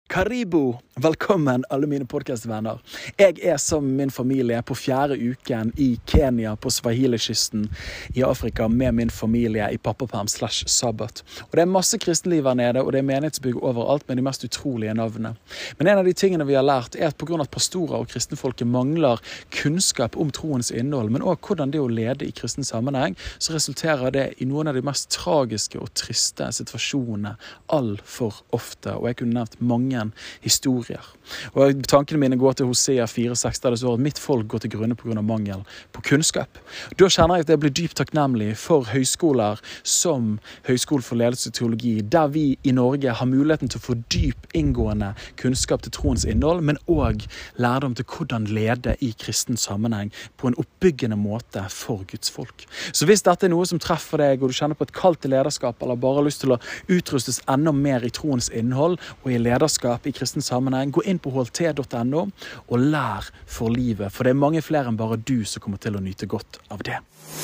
Karibu, velkommen alle mine podcastvenner. Jeg som min familie på 4. uken i Kenya på Swahili-kysten i Afrika med min familie i pappaperm/sabbat. Og det masse kristenliv her nede, og det menighetsbygg overalt med de mest utrolige navnene. Men en av de tingene vi har lært at på grunn av at pastorer og kristenfolket mangler kunnskap om troens innhold, men også hvordan det å lede i kristen sammenheng, så resulterer det i noen av de mest tragiske og triste situasjonene all for ofte. Og jeg kunne nevnt mange historier. Og tankene mine går til Hosea 4,6, der det står at mitt folk går til grunne på grunn av mangel på kunnskap. Da kjenner jeg at jeg blir dypt takknemlig for høyskoler som Høyskolen for ledelse og teologi, der vi i Norge har muligheten til å få dyp, inngående kunnskap til troens innhold, men også lærdom til hvordan lede i kristen sammenheng på en oppbyggende måte for Guds folk. Så hvis dette noe som treffer deg, og du kjenner på et kall til lederskap, eller bare har lyst til å utrustes enda mer i troens innhold og i lederskap i kristen sammenheng, gå inn på hlt.no og lær for livet, for det mange flere enn bare du som kommer til å nyte godt av det.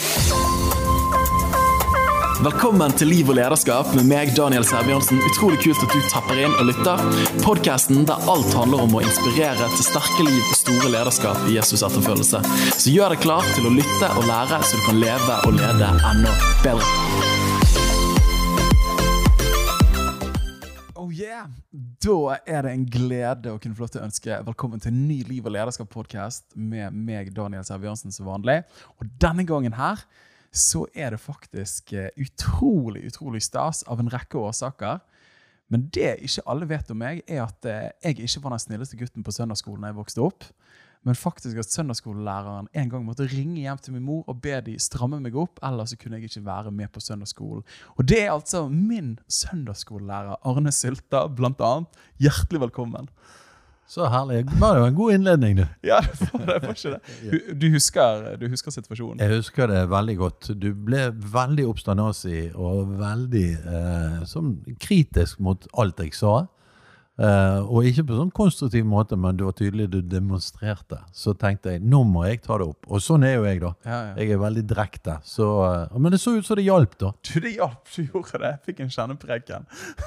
Velkommen til Liv og lederskap med meg, Daniel Sæbjørnsen. Utrolig kult at du tapper inn og lytter. Podcasten der alt handler om å inspirere til sterke liv og store lederskap i Jesus etterfølgelse. Så gjør deg klar til å lytte og lære, så du kan leve og lede enda bedre. Yeah. Da det en glede å kunne få lov til å ønske velkommen til en ny Liv og lederskap-podcast med meg, Daniel Sæbjørnsen, som vanlig. Og denne gangen her, så det faktisk utrolig stas av en rekke årsaker. Men det ikke alle vet om meg, at jeg ikke var den snilleste gutten på søndagsskolen da jeg vokste opp. Men faktisk at søndagsskolelæreren en gang måtte ringe hjem til min mor og be de stramme meg opp, ellers så kunne jeg ikke være med på søndagsskolen. Og det altså min søndagsskolelærer, Arne Sylta, blant annet. Hjertelig velkommen. Så herlig. Det var jo en god innledning, du. Ja, det var ikke det. Du husker situasjonen? Jeg husker det veldig godt. Du ble veldig oppstandasig og veldig sånn kritisk mot alt jeg sa. Og ikke på sånn konstruktiv måte, men det var tydelig du demonstrerte. Så tenkte jeg, nå må jeg ta det opp. Og sånn jo jeg da. Ja. Jeg veldig direkte. Men det så ut som det hjalp da. Det hjalp, du gjorde det. Jeg fikk en kjennepreken.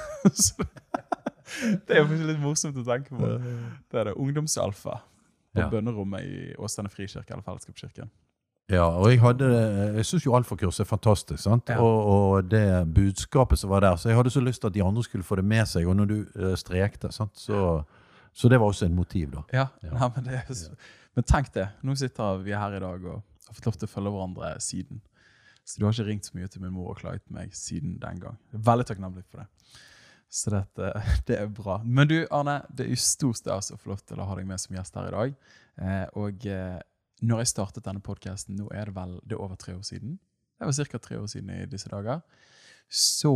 Det jo faktisk litt morsomt å tenke på. Det det ungdomsalfa på bønnerommet i Åsane Frikirke, eller Fellesskapskirken. Ja, og jeg synes jo alfakurs fantastisk, sant? Ja. Og det budskapet som var der, så jeg hadde så lyst til at de andre skulle få det med seg, og når du strekte, sant? Så det var også en motiv da. Ja. Nei, men tenk det, nå sitter vi her i dag og har fått lov til å følge hverandre siden. Så du har ikke ringt så mye til min mor og klaget meg siden den gang. Jeg veldig takknemlig for det. Så det bra. Men du, Arne, det jo stor stas å få lov til å ha deg med som gjest her i dag. Og når jeg startet denne podcasten, nå det vel over 3 år siden. Det var cirka 3 år siden i disse dager. Så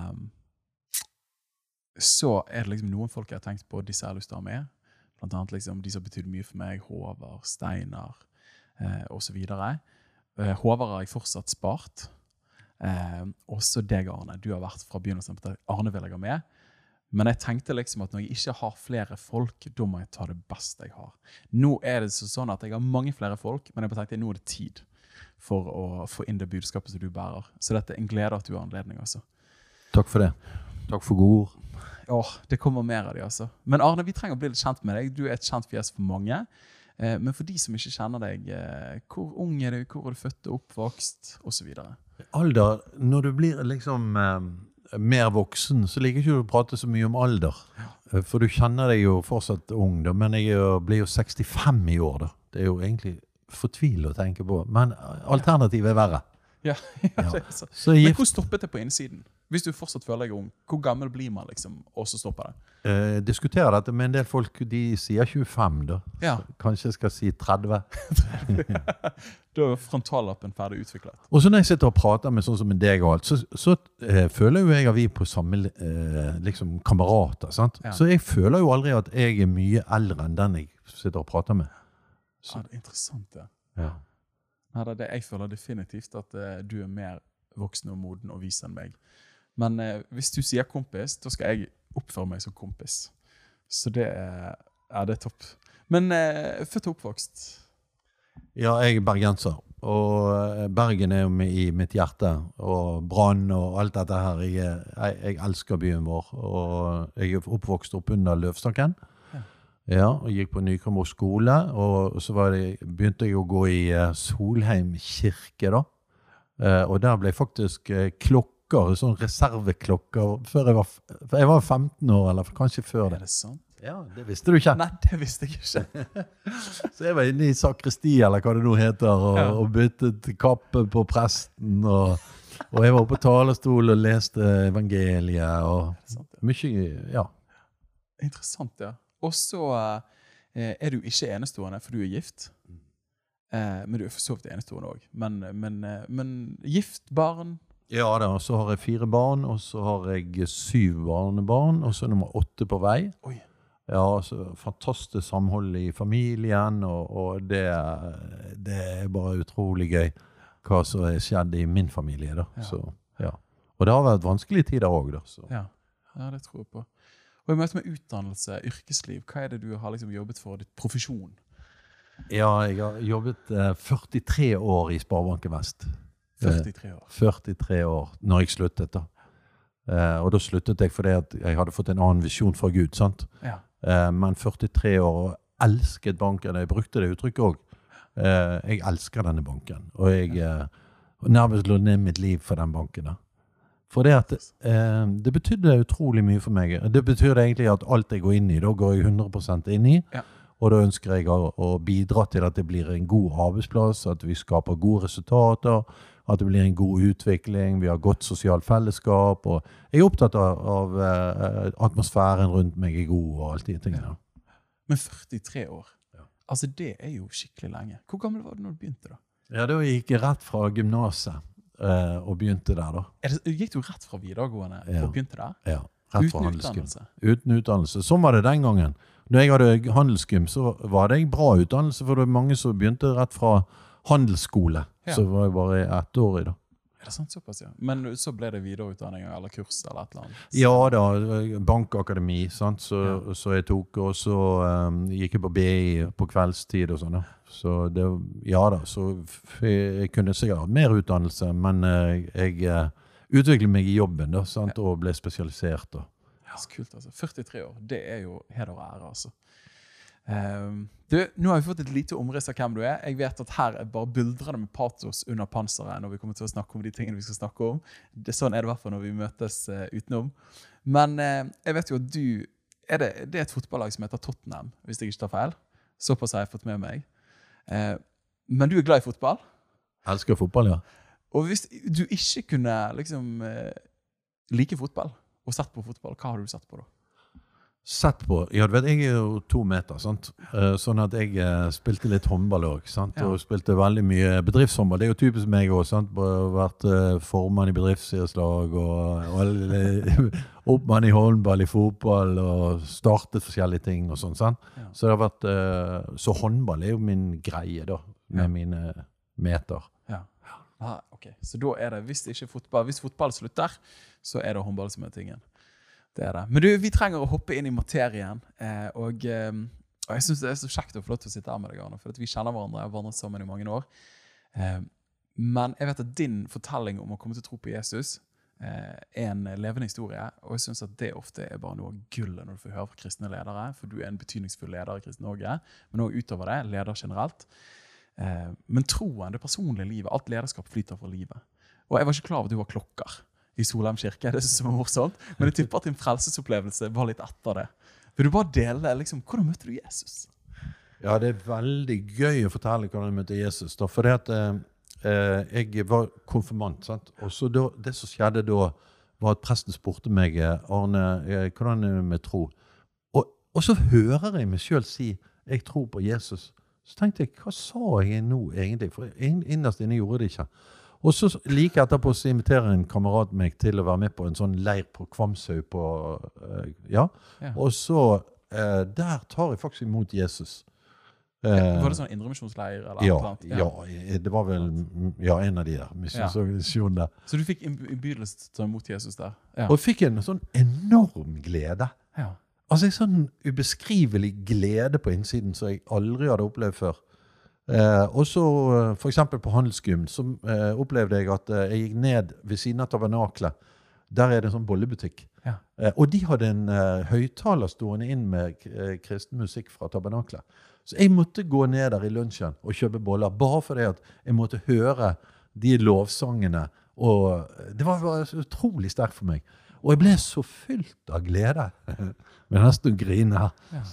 det liksom noen folk jeg har tenkt på, disse jeg har lyst til å ha med. Blant annet liksom, de som betyr mye for meg, Håvard, Steinar, og så videre. Håvard har jeg fortsatt spart. Også deg, Arne. Du har vært fra begynnelsen på at Arne vil jeg ha med. Men jeg tenkte liksom at når jeg ikke har flere folk, da må jeg ta det beste jeg har. Nå det sånn at jeg har mange flere folk, men jeg tenkte nå det tid for å få inn det budskapet som du bærer. Så dette en glede at du har anledning, altså. Takk for det. Takk for gode ord. Det kommer mer av det, altså. Men Arne, vi trenger å bli litt kjent med deg. Du et kjent fjes for mange. Men for de som ikke kjenner deg, hvor ung du? Hvor du født og oppvokst? Og så videre. Alder, når du blir liksom mer voksen, så liker ikke du å prate så mye om alder. Ja. For du kjenner deg jo fortsatt ung, da, men jeg blir jo 65 i år. Da. Det jo egentlig fortvilende å tenke på, men alternativet verre. Ja. Det så. Men hvor stoppet det på innsiden? Hvis du fortsatt føler deg ung, hvor gammel blir man liksom, og så stopper det? Diskuterer dette med en del folk, de sier 25 da. Ja. Kanskje jeg skal si 30. Da frontallappen ferdig utviklet. Og så når jeg sitter og prater med sånn som en deg og alt, så føler jo jeg at vi på samme liksom, kamerater, sant? Ja. Så jeg føler jo aldri at jeg mye eldre enn den jeg sitter og prater med. Så. Ja, det interessant, det. Ja. Nei, jeg føler definitivt at du mer voksen og moden og vis enn meg. Men hvis du sier kompis, da skal jeg oppføre meg som kompis. Så det det topp. Men født og oppvokst? Ja, jeg bergenser. og Bergen jo I mitt hjerte, og Brann og alt dette her. Jeg elsker byen vår, og jeg oppvokst opp under Løvstakken. Ja, og gikk på Nykammer skole, og så begynte jeg å gå I Solheim kirke da. Og der ble faktisk klokker, sånn reserveklokker, før jeg var 15 år, eller kanskje før det. Det sant? Ja, det visste du ikke. Nei, det visste jeg ikke. Så jeg var inne I sakristi, eller hva det nå heter, og byttet kappe på presten, og jeg var på talerstol og leste evangeliet, og mye, ja. Interessant, ja. Og så du ikke enestående, for du gift. Men du for så vidt enestående også. Men gift, barn? Ja da, så har jeg 4 barn, og så har jeg 7 barnebarn, og så nummer 8 på vei. Oi. Ja, så fantastisk samhold I familien, og det bare utrolig gøy hva som skjedd I min familie da. Ja. Så, ja. Og det har vært vanskelige tider også da. Så. Ja, det tror jeg på. Og I møte med utdannelse, yrkesliv, hva det du har liksom jobbet for, ditt profesjon? Ja, jeg har jobbet 43 år I Sparebanken Vest. 43 år? 43 år, når jeg sluttet da. Og da sluttet jeg fordi at jeg hadde fått en annen visjon fra Gud, sant? Ja. Men 43 år og elsket banken, jeg brukte det uttrykket også. Jeg elsker denne banken, og jeg nærmest lå ned mitt liv for den banken da. For det at det betydde utrolig mye for meg. Det betyr egentlig at alt jeg går inn I, da går jeg 100% inn I, og da ønsker jeg å bidra til at det blir en god arbeidsplass, at vi skaper gode resultater, at det blir en god utvikling, vi har godt sosialt fellesskap, og jeg opptatt av atmosfæren rundt meg god og alt de tingene. Men 43 år, altså det jo skikkelig lenge. Hvor gammel var du når du begynte da? Ja, da gikk jeg rett fra gymnaset og begynte der da. Gikk du rett fra videregående og begynte der? Ja, rett fra Uten handelsgym. utdannelse? Uten utdannelse. Sånn var det den gangen. Når jeg hadde handelsgym, så var det en bra utdannelse, for det var mange som begynte rett fra handelsskole. Så var jeg bare 1 år I da. Det sant såpass, ja. Men så ble det videreutdanning eller kurs eller et eller annet? Ja da, bankakademi, sant? Så jeg tok, og så gikk jeg på BI på kveldstid og sånn da. Så det, ja da, så jeg kunne sikkert ha mer utdannelse, men jeg utviklet meg I jobben da, sant? Og ble spesialisert da. Ja, så kult altså. 43 år, det jo heder og ære altså. Nå har vi fått et lite omriss av hvem du Jeg vet at her bare buldrer det med patos under panseret når vi kommer til å snakke om de tingene vi skal snakke om. Sånn det I hvert fall når vi møtes utenom. Men jeg vet jo at det et fotballag som heter Tottenham, hvis jeg ikke tar feil. Såpass har jeg fått med meg. Men du glad I fotball? Jeg elsker fotball, ja. Og hvis du ikke kunne liksom like fotball og sett på fotball, hva har du sett på da? Sett på, ja du vet, jeg jo 2 meter, sant? Sånn at jeg spilte litt håndball også, sant? Og spilte veldig mye bedriftshåndball. Det jo typisk meg også, sant? Vært formann I bedriftsidrettslag og oppmann I håndball, I fotball og startet forskjellige ting og sånn, sant? Så det har vært, så håndball jo min greie da, med mine meter. Ja. Ok. Så da det, hvis fotball slutter, så det håndball som tingen. Det det. Men du, vi trenger å hoppe inn I materien, og jeg synes det så kjekt å få lov til å sitte her med deg, Arne, for at vi kjenner hverandre, jeg har vandret sammen I mange år. Men jeg vet at din fortelling om å komme til å tro på Jesus en levende historie, og jeg synes at det ofte bare noe av gullet når du får høre fra kristne ledere, for du en betydningsfull leder I Kristen Norge, men også utover det, leder generelt. Men troen, det personlige livet, alt lederskap flyter fra livet. Og jeg var ikke klar over at du var klokker I Solheim kirke, det synes jeg var morsomt, men jeg tipper at din frelsesopplevelse var litt etter det. Vil du bare dele, liksom, hvordan møtte du Jesus? Ja, det veldig gøy å fortelle hvordan jeg møtte Jesus, da, for det at jeg var konfirmant, sant? Og så det som skjedde da, var at presten spurte meg, Arne, hvordan det med tro? Og så hører jeg meg selv si, jeg tror på Jesus. Så tenkte jeg, hva sa jeg nå egentlig? For innerst inne gjorde det ikke. Og så like etterpå så inviterer en kamerat meg til å være med på en sånn leir på Kvamsøy på, Og så, der tar jeg faktisk imot Jesus. Var det sånn indremisjonsleir eller noe annet? Ja, det var vel en av de der misjonsorganisasjonene. Så du fikk innbydelse til å ta imot Jesus der? Og jeg fikk en sånn enorm glede. Altså en sånn ubeskrivelig glede på innsiden som jeg aldri hadde opplevd før. Og så for eksempel på handelsgym, så opplevde jeg at jeg gikk ned ved siden av tabernaklet. Der det en sånn bollebutikk. Ja. Og de hadde en høyttaler stående inn med kristen musikk fra tabernaklet. Så jeg måtte gå ned der i lunsjen og kjøpe boller, bare fordi at jeg måtte høre de lovsangene. Og det var så utrolig sterkt for meg. Og jeg ble så fylt av glede. Men nesten å grine her. Ja.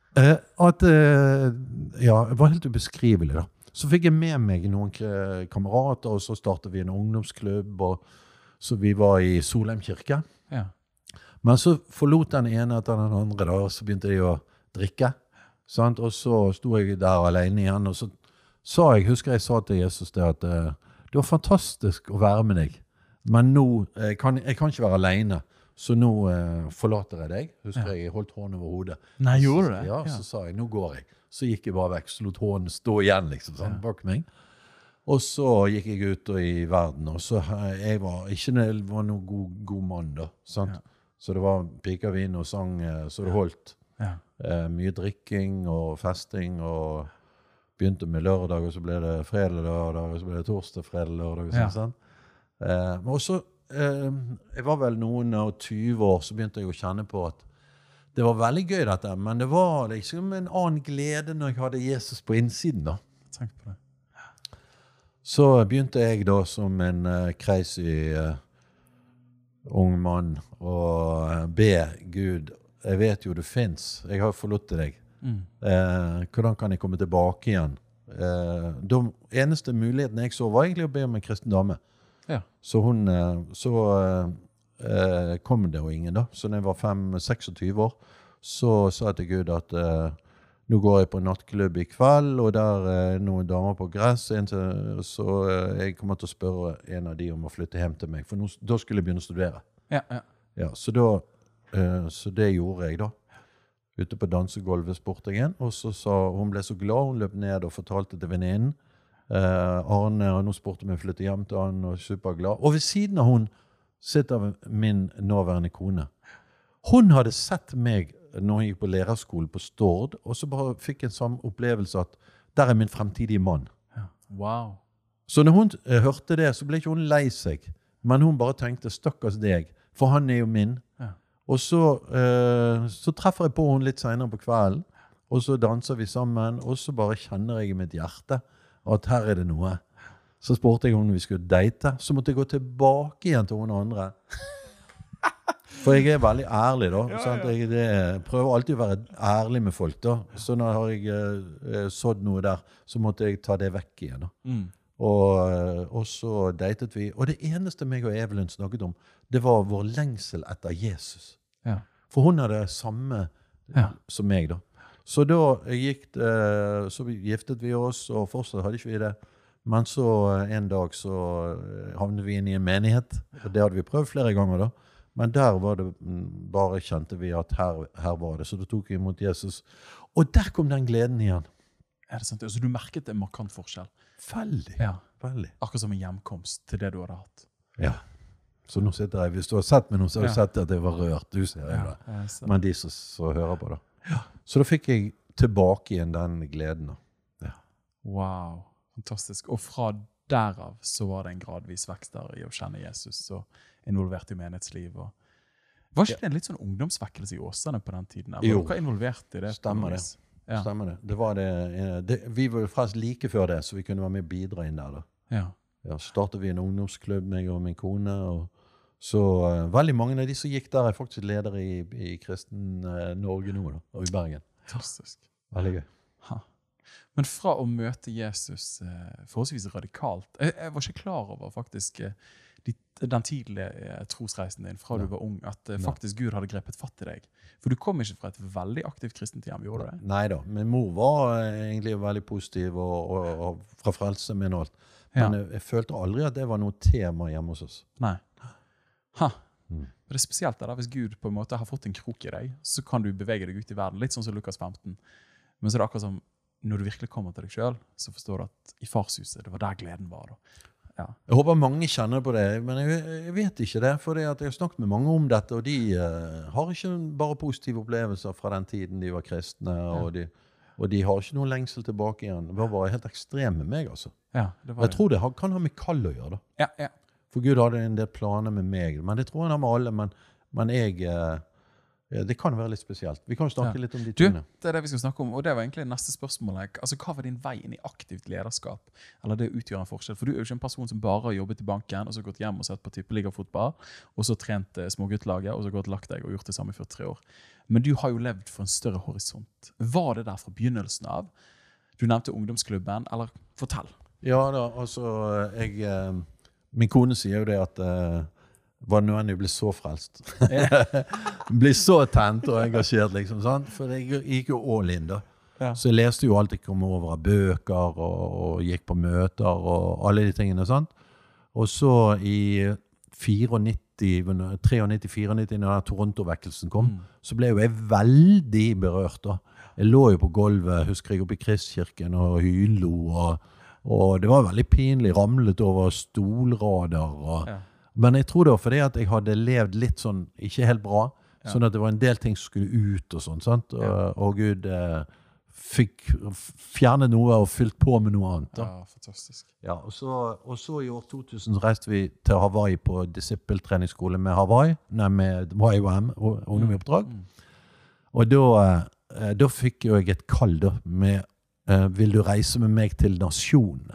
Det var helt ubeskrivelig da. Så fikk jeg med meg noen kamerater, og så startet vi en ungdomsklubb, og så vi var i Solheim kirke. Ja. Men så forlot den ene etter den andre da, og så begynte de å drikke. Sant? Og så sto jeg der alene igjen, og så husker jeg sa til Jesus det at det var fantastisk å være med deg, men nå jeg kan ikke være alene. Så nå forlater jeg deg. Husker jeg holdt hånden over hodet. Nei, gjorde du det? Ja, så sa jeg, nå går jeg. Så gikk jeg bare vekk, så lot hånden stå igjen liksom, sånn, bak meg. Og så gikk jeg ut i verden, og så jeg var noen god mann da. Sant? Ja. Så det var pikavin og sang, så det holdt. Ja. Mye drikking og festing, og begynte med lørdag, og så ble det fredag, lørdag, og så ble det torsdag, fredag, lørdag. Og sånn. Og så jeg var vel noen og 20 år, så begynte jeg å kjenne på at det var veldig gøy dette, men det var liksom en annen glede når jeg hadde Jesus på innsiden da. Tenk på det. Så begynte jeg da som en crazy ung mann å be Gud, jeg vet jo du finnes, jeg har forlatt deg. Hvordan kan jeg komme tilbake igjen? Den eneste muligheten jeg så var egentlig å be om en kristen dame. Ja. Så kom det jo ingen da. Så når jeg var 26 år, så sa jeg til Gud at nå går jeg på en nattklubb i kveld, og der noen damer på gress, så jeg kommer til å spørre en av de om å flytte hjem til meg, for da skulle jeg begynne å studere. Ja, så det gjorde jeg da. Ute på dansegolvet spurte jeg igjen, og så sa hun ble så glad, hun løp ned og fortalte til venninnen. Arne, og nå spurte meg å flytte hjem til han, og superglad. Og ved siden av hun sitter min nåværende kone. Hun hadde sett meg når hun gikk på lærerskolen på Stord, og så bare fikk en samme opplevelse at der min fremtidige mann. Ja. Wow. Så når hun hørte det, så ble ikke hun lei seg, men hun bare tenkte, stakkars deg, for han jo min. Ja. Og så treffer jeg på hun litt senere på kvelden, og så danser vi sammen, og så bare kjenner jeg i mitt hjerte at her det noe. Så spurte jeg om vi skulle date, så måtte jeg gå tilbake igjen til noen andre. For jeg veldig ærlig da. Jeg prøver alltid å være ærlig med folk da. Så når jeg sådd noe der, så måtte jeg ta det vekk igjen da. Og så datet vi, og det eneste meg og Evelyn snakket om, det var vår lengsel etter Jesus. Ja. For hun hadde det samme som meg da. Så da så giftet vi oss, og fortsatt hadde ikke vi det. Men så en dag så havnet vi inn i en menighet, og det hadde vi prøvd flere ganger da. Men der var det bare kjente vi at her var det, så da tok vi imot Jesus. Og der kom den gleden igjen. Det sant? Så du merket en markant forskjell? Veldig, veldig. Akkurat som en hjemkomst til det du hadde hatt. Ja. Så nå sitter jeg, hvis du har sett meg nå, så har du sett at jeg var rørt. Du ser det da. Men de som hører på da. Ja. Så da fikk jeg tilbake igjen den gleden. Ja. Wow, fantastisk. Og fra derav så var det en gradvis vekst der i å kjenne Jesus og involvert i menighetsliv. Var ikke det en litt sånn ungdomsvekkelse i Åsane på den tiden? Jo. Var dere involvert i det? Stemmer det. Ja. Stemmer det. Det var det. Vi var faktisk like før det, så vi kunne være med og bidra inn der da. Ja. Ja, startet vi en ungdomsklubb, meg og min kone, og så veldig mange av de som gikk der faktisk ledere i Kristen Norge nå da, og i Bergen. Fantastisk. Veldig gøy. Ha. Men fra å møte Jesus forholdsvis radikalt, jeg var ikke klar over faktisk den tidlige trosreisen din fra du var ung, at faktisk Gud hadde grepet fatt i deg. For du kom ikke fra et veldig aktivt kristent hjem, gjorde du det? Neida, min mor var egentlig veldig positiv og fra frelse med alt. Men jeg følte aldri at det var noe tema hjemme hos oss. Nei. Men det spesielt da, hvis Gud på en måte har fått en krok i deg, så kan du bevege deg ut i verden, litt sånn som Lukas 15. Men så det akkurat som, når du virkelig kommer til deg selv, så forstår du at i farshuset, det var der gleden var da. Ja. Jeg håper mange kjenner på det, men jeg vet ikke det, for jeg har snakket med mange om dette, og de har ikke bare positive opplevelser fra den tiden de var kristne, Og de har ikke noen lengsel tilbake igjen. Det var bare helt ekstrem med meg, altså. Ja, det var Jeg tror det kan ha med kall å gjøre, da. Ja, ja. For Gud hadde en del planer med meg, men det tror jeg har med alle, men det kan være litt spesielt. Vi kan jo snakke litt om de tingene. Det det vi skal snakke om, og det var egentlig neste spørsmål. Altså, hva var din vei inn i aktivt lederskap? Eller det utgjør en forskjell? For du er jo ikke en person som bare har jobbet i banken, og så gått hjem og sett på tippeliga-fotball, og så trent småguttlaget, og så gått lagt deg og gjort det samme i 43 år. Men du har jo levd for en større horisont. Var det der fra begynnelsen av? Du nevnte ungdomsklubben, eller fortell. Ja da, altså, min kone sier jo det at var nødvendig å bli så frelst. Bli så tent og engasjert, liksom, sant? For jeg gikk jo all in da. Ja. Så jeg leste jo alt jeg kom over av bøker, og gikk på møter, og alle de tingene, sant? Og så i 93-94, når Toronto-vekkelsen kom, så ble jo jeg veldig berørt da. Jeg lå jo på gulvet, husker jeg, oppe i Kristkirken, og hylo, og det var veldig pinlig, ramlet over stolrader, men jeg tror det var fordi at jeg hadde levd litt sånn, ikke helt bra, sånn at det var en del ting som skulle ut og sånn, sant? Og Gud fikk fjernet noe og fylt på med noe annet. Da. Ja, fantastisk. Ja, og så i år 2000 reiste vi til Hawaii på disippeltreningsskole med Hawaii, med YWAM, ungdom i oppdrag. Og da fikk jeg et kall da, med vil du reise med meg til nasjonene?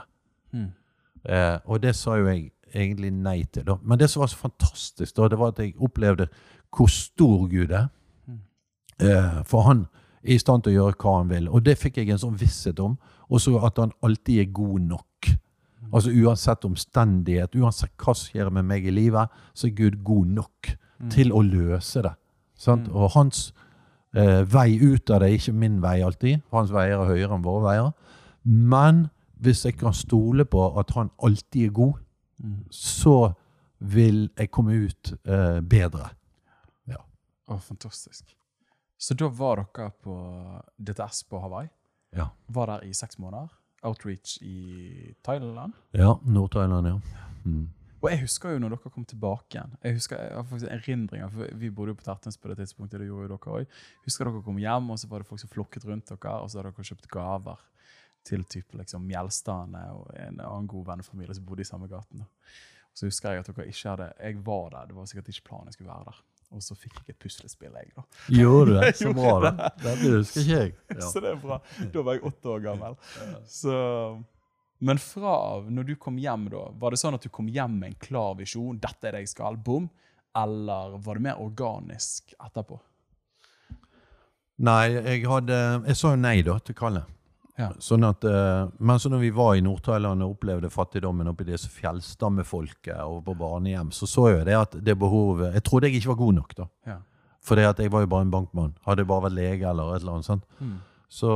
Og det sa jo jeg egentlig nei til da. Men det som var så fantastisk da, det var at jeg opplevde hvor stor Gud er. For han er i stand til å gjøre hva han vil. Og det fikk jeg en sånn visshet om. Og så at han alltid er god nok. Altså uansett omstendighet, uansett hva skjer med meg i livet, så er Gud god nok til å løse det. Sant? Og hans vei ut av det er ikke min vei alltid. For hans veier er høyere enn våre veier. Men hvis jeg kan stole på at han alltid er god, så vil jeg komme ut bedre. Ja. Fantastisk. Så da var dere på DTS på Hawaii? Ja. Var der i 6 måneder? Outreach i Thailand? Ja, Nord-Thailand, ja. Og jeg husker jo når dere kom tilbake igjen. Jeg har faktisk erindringer, for vi bodde jo på Tertens på det tidspunktet, det gjorde jo dere også. Husker dere kom hjem, og så var det folk som flokket rundt dere, og så hadde dere kjøpt gaver til type liksom Mjelstane og en annen god vennefamilie som bodde i samme gaten. Og så husker jeg at dere ikke hadde, jeg var der, det var sikkert ikke planen jeg skulle være der. Og så fikk jeg et puslespill, jeg da. Gjorde du det? Så bra da. Det husker ikke jeg. Ja. Så det er bra. Da var jeg 8 år gammel. Så, men fra når du kom hjem da, var det sånn at du kom hjem med en klar visjon, dette er det jeg skal, boom, eller var det mer organisk etterpå? Nei, jeg sa jo nei da til Kalle. Ja. Sånn at, men så når vi var i Nord-Thailand og opplevde fattigdommen oppi disse fjellstammefolket og på barnehjem, så jeg det at det behovet, jeg trodde jeg ikke var god nok da. Ja. For det at jeg var jo bare en bankmann, hadde jeg bare vært lege eller et eller annet sånt. Så,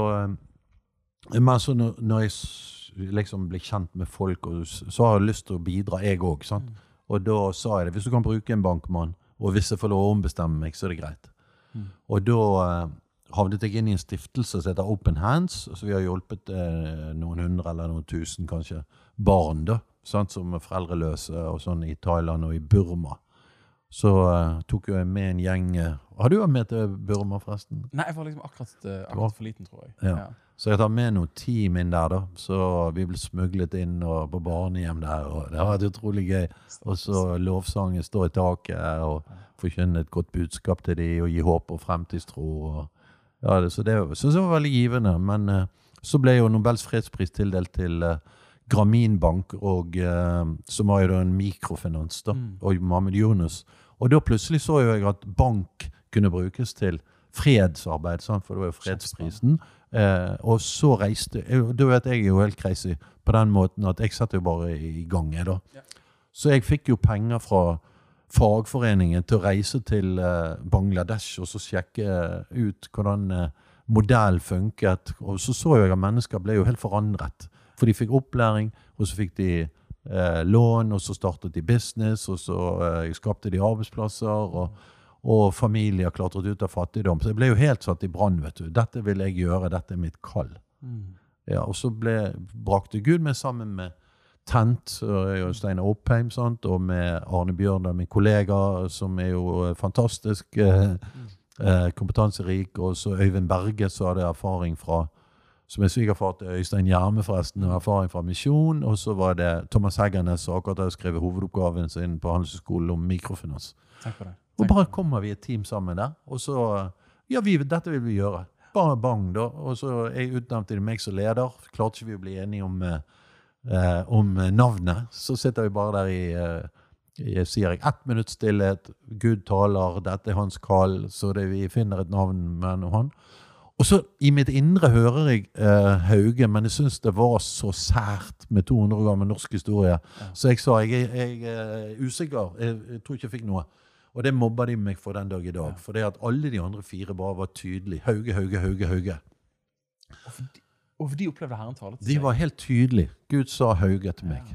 men så når jeg liksom ble kjent med folk, så har jeg lyst til å bidra jeg også, sant? Og da sa jeg det, hvis du kan bruke en bankmann, og hvis jeg får lov å ombestemme meg, så er det greit. Og da havnet jeg inn i en stiftelse som heter Open Hands, så vi har hjulpet noen 100 eller noen 1000 kanskje barn da, sant, som er foreldreløse og sånn i Thailand og i Burma. Så tok jeg med en gjeng. Har du vært med til Burma forresten? Nei, jeg var liksom akkurat for liten, tror jeg. Ja. Så jeg tar med noen team inn der da, så vi ble smuglet inn og på barnehjem der, og det har vært utrolig gøy. Og så lovsangen står i taket og forkynne et godt budskap til de og gi håp og fremtidstro og ja, så det synes jeg var veldig givende, men så ble jo Nobels fredspris tildelt til Grameen Bank, som var jo da en mikrofinans da, og Mohammed Yunus. Og da plutselig så jeg at bank kunne brukes til fredsarbeid, sant? For det var jo fredsprisen. Og så reiste, da vet jeg jo helt crazy på den måten at jeg satt jo bare i gang da. Så jeg fikk jo penger fra fagforeningen til å reise til Bangladesh og så sjekke ut hvordan modell funket. Og så jeg at mennesker ble jo helt forandret. For de fikk opplæring, og så fikk de lån, og så startet de business, og så skapte de arbeidsplasser, og familier klatret ut av fattigdom. Så jeg ble jo helt satt i brann, vet du. Dette vil jeg gjøre, dette er mitt kall. Ja, og så brakte Gud meg sammen med Tent, og Steinar Oppheim, sant? Og med Arne Bjørndal, min kollega, som er jo fantastisk kompetanserik, og så Øyvind Berge, så hadde erfaring fra som svigerfar til Øystein Hjerme forresten, og erfaring fra misjon, og så var det Thomas Heggernes, som akkurat har skrevet hovedoppgaven sin på Handelshøyskolen om mikrofinans. Takk for det. Og bare kommer vi et team sammen der, og så, dette vil vi gjøre. Bare bang da, og så utnevnte de meg som leder, klarte ikke vi å bli enige om navnet, så sitter vi bare der sier jeg 1 minutt stillhet, Gud taler, dette hans kall, så vi finner et navn med han. Og så i mitt indre hører jeg Hauge, men jeg synes det var så sært med 200 år gammel norsk historie. Ja. Så jeg sa, jeg er usikker, jeg tror ikke jeg fikk noe. Og det mobba de meg for den dag i dag, for det at alle de andre 4 bare var tydelige. Hauge, Hauge, Hauge, Hauge. Og de opplevde Herren tale til seg? De var helt tydelige. Gud sa Hauge til meg.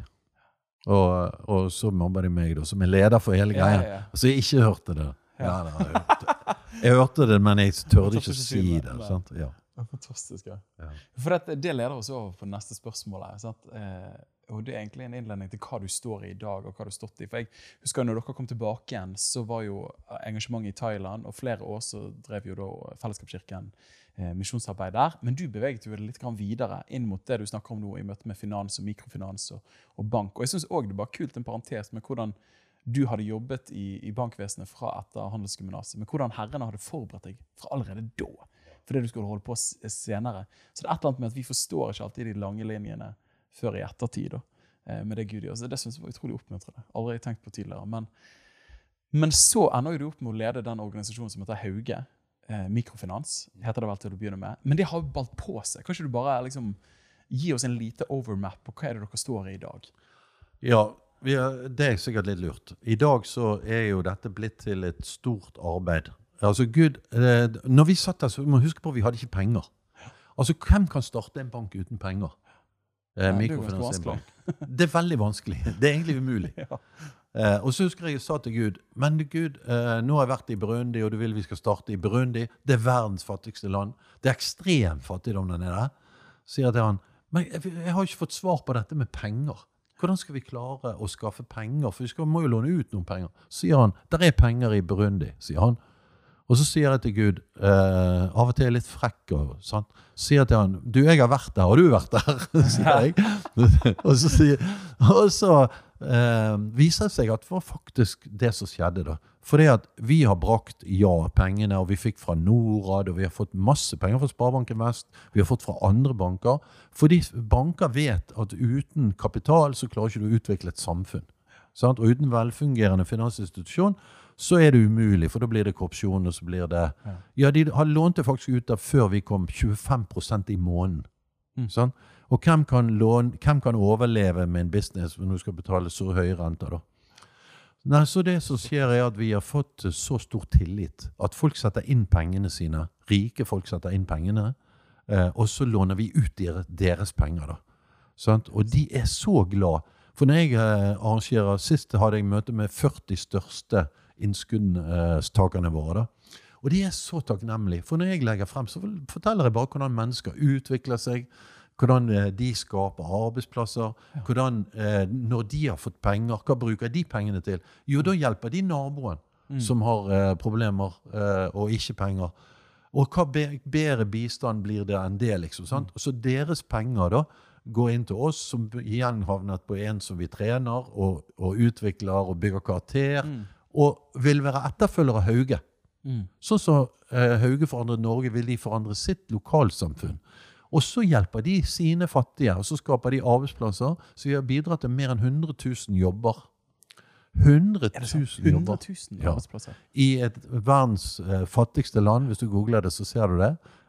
Ja. Og så mobba de meg da, som er leder for hele greia. Så jeg ikke hørte det. Ja, jeg hørte det, men jeg tørde ikke si det. Sant? Ja. Fantastisk, ja. For det leder oss over på neste spørsmål. Sant? Og det er egentlig en innledning til hva du står i dag, og hva du har stått i. For jeg husker når dere kom tilbake igjen, så var jo engasjementet i Thailand, og flere år så drev jo da Fellesskapskirken misjonsarbeid der. Men du beveget jo det litt videre inn mot det du snakker om nå, i møte med finans og mikrofinans og bank. Og jeg synes også det var kult en parentes med hvordan du hadde jobbet i bankvesenet fra etter handelsgymnaset, men hvordan Herren hadde forberedt deg fra allerede da, for det du skulle holde på senere. Så det er et eller annet med at vi forstår ikke alltid de lange linjene før i ettertid da, med det Gud gjør. Så det synes jeg var utrolig oppmuntrende. Aldri tenkt på tidligere. Men så ender du opp med å lede den organisasjonen som heter Hauge, mikrofinans, heter det vel til å begynne med. Men det har jo balt på seg. Kan ikke du bare gi oss en lite overmap på hva er det dere står i dag? Ja, det er sikkert litt lurt. I dag så er jo dette blitt til et stort arbeid. Altså Gud, når vi satt der, så må vi huske på at vi hadde ikke penger. Altså, hvem kan starte en bank uten penger? Mikrofinans en bank. Det er veldig vanskelig. Det er egentlig umulig. Ja. Og så husker jeg sa til Gud, men Gud, nå har jeg vært i Burundi, og du vil vi skal starte i Burundi. Det er verdens fattigste land. Det er ekstrem fattigdom der nede. Sier jeg til han, men jeg har ikke fått svar på dette med penger. Hvordan skal vi klare å skaffe penger? For vi må jo låne ut noen penger. Sier han, der er penger i Burundi, sier han. Og så sier jeg til Gud, av og til er jeg litt frekk, sant? Sier jeg til han, du, jeg har vært der, og du har vært der, sier jeg. Og så viser det seg at det var faktisk det som skjedde da. Fordi at vi har brakt, pengene, og vi fikk fra Norad, og vi har fått masse penger fra Sparebanken Vest, vi har fått fra andre banker, fordi banker vet at uten kapital så klarer ikke du å utvikle et samfunn. Sant? Og uten velfungerende finansinstitusjon, så er det umulig, for da blir det korrupsjon, og så blir det... Ja, de har lånt det faktisk ut av før vi kom 25% i måneden. Sant? Og hvem kan overleve med en business når du skal betale så høye renter da? Nei, så det som skjer er at vi har fått så stor tillit, at folk setter inn pengene sine, rike folk setter inn pengene, og så låner vi ut deres penger da. Sant? Og de er så glad. For når jeg arrangerer, sist hadde jeg møte med 40 største innskuddtakerne våre da. Og de er så takknemlige. For når jeg legger frem, så forteller jeg bare hvordan mennesker utvikler seg, hvordan de skaper arbeidsplasser, hvordan når de har fått penger, hva bruker de pengene til? Jo, da hjelper de naboen som har problemer og ikke penger. Og hva bedre bistand blir det enn det, liksom, sant? Så deres penger da, går inn til oss, som igjen havnet på en som vi trener, og utvikler og bygger karakter, og vil være etterfølger av Hauge. Sånn så Hauge forandret Norge, vil de forandre sitt lokalsamfunn. Og så hjelper de sine fattige, og så skaper de arbeidsplasser, så vi har bidratt til mer enn 100 000 jobber. 100 000 jobber. 100 000 arbeidsplasser? Ja. I et verdens fattigste land, hvis du googler det, så ser du det.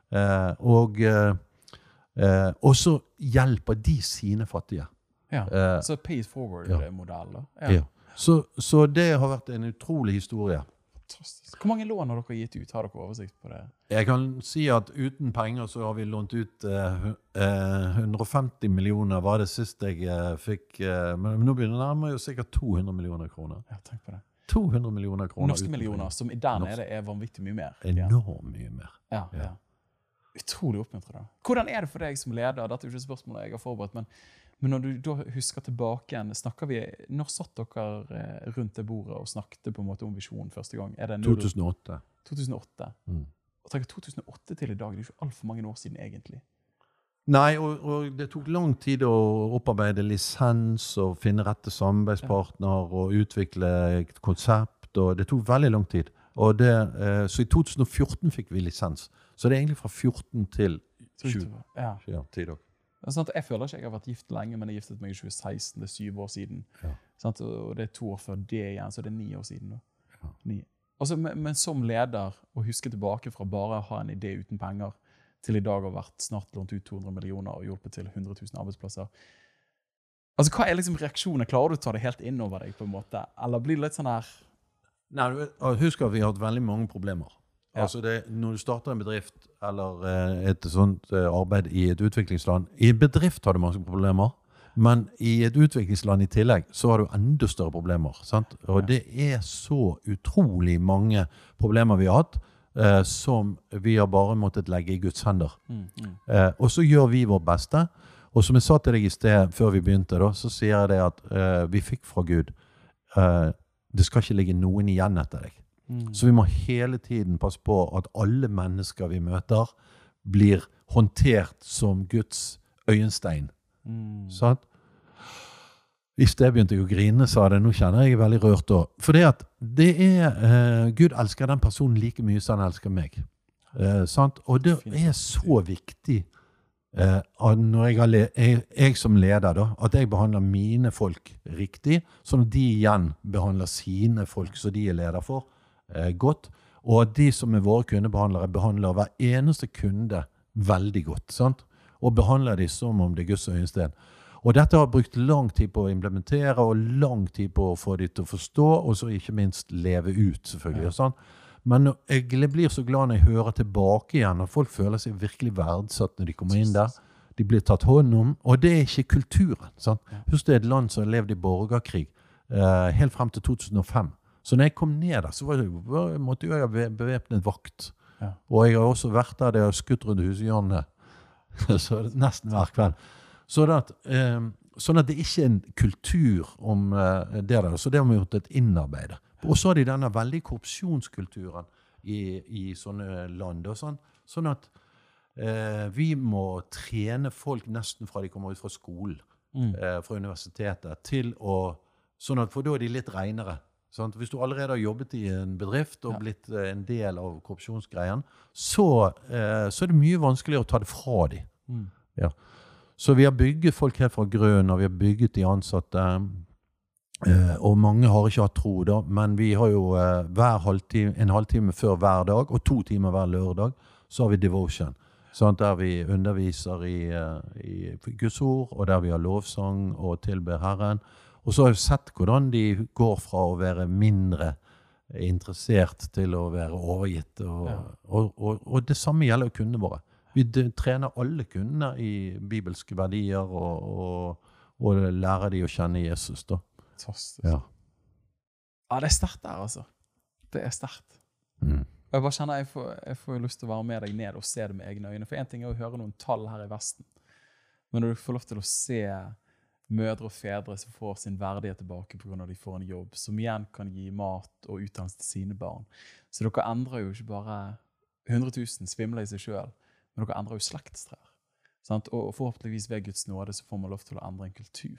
Og så hjelper de sine fattige. Ja, så pay it forward-modell da. Ja. Så det har vært en utrolig historie. Fantastisk. Hvor mange lån har dere gitt ut? Har dere oversikt på det? Jeg kan si at uten penger så har vi lånt ut 150 millioner, var det sist jeg fikk, men nå begynner det nærmere jo sikkert 200 millioner kroner. Ja, tenk på det. 200 millioner kroner. Norske millioner, som der nede er vanvittig mye mer. Enormt mye mer. Ja. Utrolig oppmuntrende. Hvordan er det for deg som leder? Dette er jo ikke et spørsmål jeg har forberedt, men når du da husker tilbake igjen, når satt dere rundt det bordet og snakket på en måte om visjonen første gang? 2008. 2008. Og tenker 2008 til i dag, det er jo ikke alt for mange år siden egentlig. Nei, og det tok lang tid å opparbeide lisens og finne rette samarbeidspartner og utvikle et konsept, og det tok veldig lang tid. Så i 2014 fikk vi lisens. Så det er egentlig fra 14 til 20. Ja. Ja, 10 år. Sånn, jeg føler ikke jeg har vært gift lenge, men jeg giftet meg i 2016, det er 7 år siden. Ja. Sånn, og det er 2 år før det igjen, så det er 9 år siden nå. Ja. 9. Altså, men som leder, å huske tilbake fra bare å ha en idé uten penger, til i dag har vært snart lånt ut 200 millioner og hjulpet til 100 000 arbeidsplasser. Altså, hva er liksom reaksjoner? Klarer du å ta det helt inn over deg på en måte? Eller blir det litt sånn her? Nei, husk at vi har hatt veldig mange problemer. Ja. Altså når du starter en bedrift eller et sånt arbeid i et utviklingsland, i en bedrift har du mange problemer, men i et utviklingsland i tillegg så har du enda større problemer. Sant? Og det er så utrolig mange problemer vi har hatt, som vi har bare måttet legge i Guds hender. Og så gjør vi vår beste. Og som jeg sa til deg i sted, før vi begynte, da, så sier jeg det at vi fikk fra Gud, det skal ikke ligge noen igjen etter deg. Så vi må hele tiden passe på at alle mennesker vi møter blir håndtert som Guds øyenstein. Sant? I sted begynte jeg å grine, sa det. Nå kjenner jeg veldig rørt da. For det er Gud elsker den personen like mye som han elsker meg. Sant? Og det er så viktig når jeg som leder da, at jeg behandler mine folk riktig, sånn at de igjen behandler sine folk som de er leder for godt, og at de som er våre kundebehandlere behandler hver eneste kunde veldig godt, sant? Og behandler de som om det er Guds øyensten. Og dette har brukt lang tid på å implementere, og lang tid på å få de til å forstå, og så ikke minst leve ut, selvfølgelig. Sånn. Men jeg blir så glad når jeg hører tilbake igjen, og folk føler seg virkelig verdsatt når de kommer inn der. De blir tatt hånd om, og det er ikke kulturen. Sant? Husk det er et land som har levd i borgerkrig, helt frem til 2005. Så når jeg kom ned der, så måtte jeg ha bevæpnet vakt. Og jeg har også vært der, det har skutt rundt hushjørnet, så nesten hver kveld. Sånn at det ikke er en kultur om det der, så det har vi gjort et innarbeid. Og så har de denne veldig korrupsjonskulturen i sånne land, og sånn at vi må trene folk nesten fra de kommer ut fra skolen, fra universitetet, til for da er de litt renere. Sant? Hvis du allerede har jobbet i en bedrift og blitt en del av korrupsjonsgreien, så er det mye vanskeligere å ta det fra dem. Ja. Så vi har bygget folk helt fra grønn, og vi har bygget de ansatte, og mange har ikke hatt tro da, men vi har jo en halvtime før hver dag, og 2 timer hver lørdag, så har vi devotion. Sånn, der vi underviser i Guds ord, og der vi har lovsang og tilber Herren. Og så har vi sett hvordan de går fra å være mindre interessert til å være overgitt, og det samme gjelder jo kundene våre. Vi trener alle kundene i bibelske verdier og lærer de å kjenne Jesus da. Fantastisk. Ja, det er sterkt der, altså. Det er sterkt. Og jeg bare kjenner jeg får lyst til å være med deg ned og se det med egne øyne. For en ting er å høre noen tall her i Vesten. Men når du får lov til å se mødre og fedre som får sin verdighet tilbake på grunn av de får en jobb, som igjen kan gi mat og utdannelse til sine barn. Så dere endrer jo ikke bare 100 000 svimler i seg selv, men dere endrer jo slektstrær. Sant? Og forhåpentligvis ved Guds nåde så får man lov til å endre en kultur.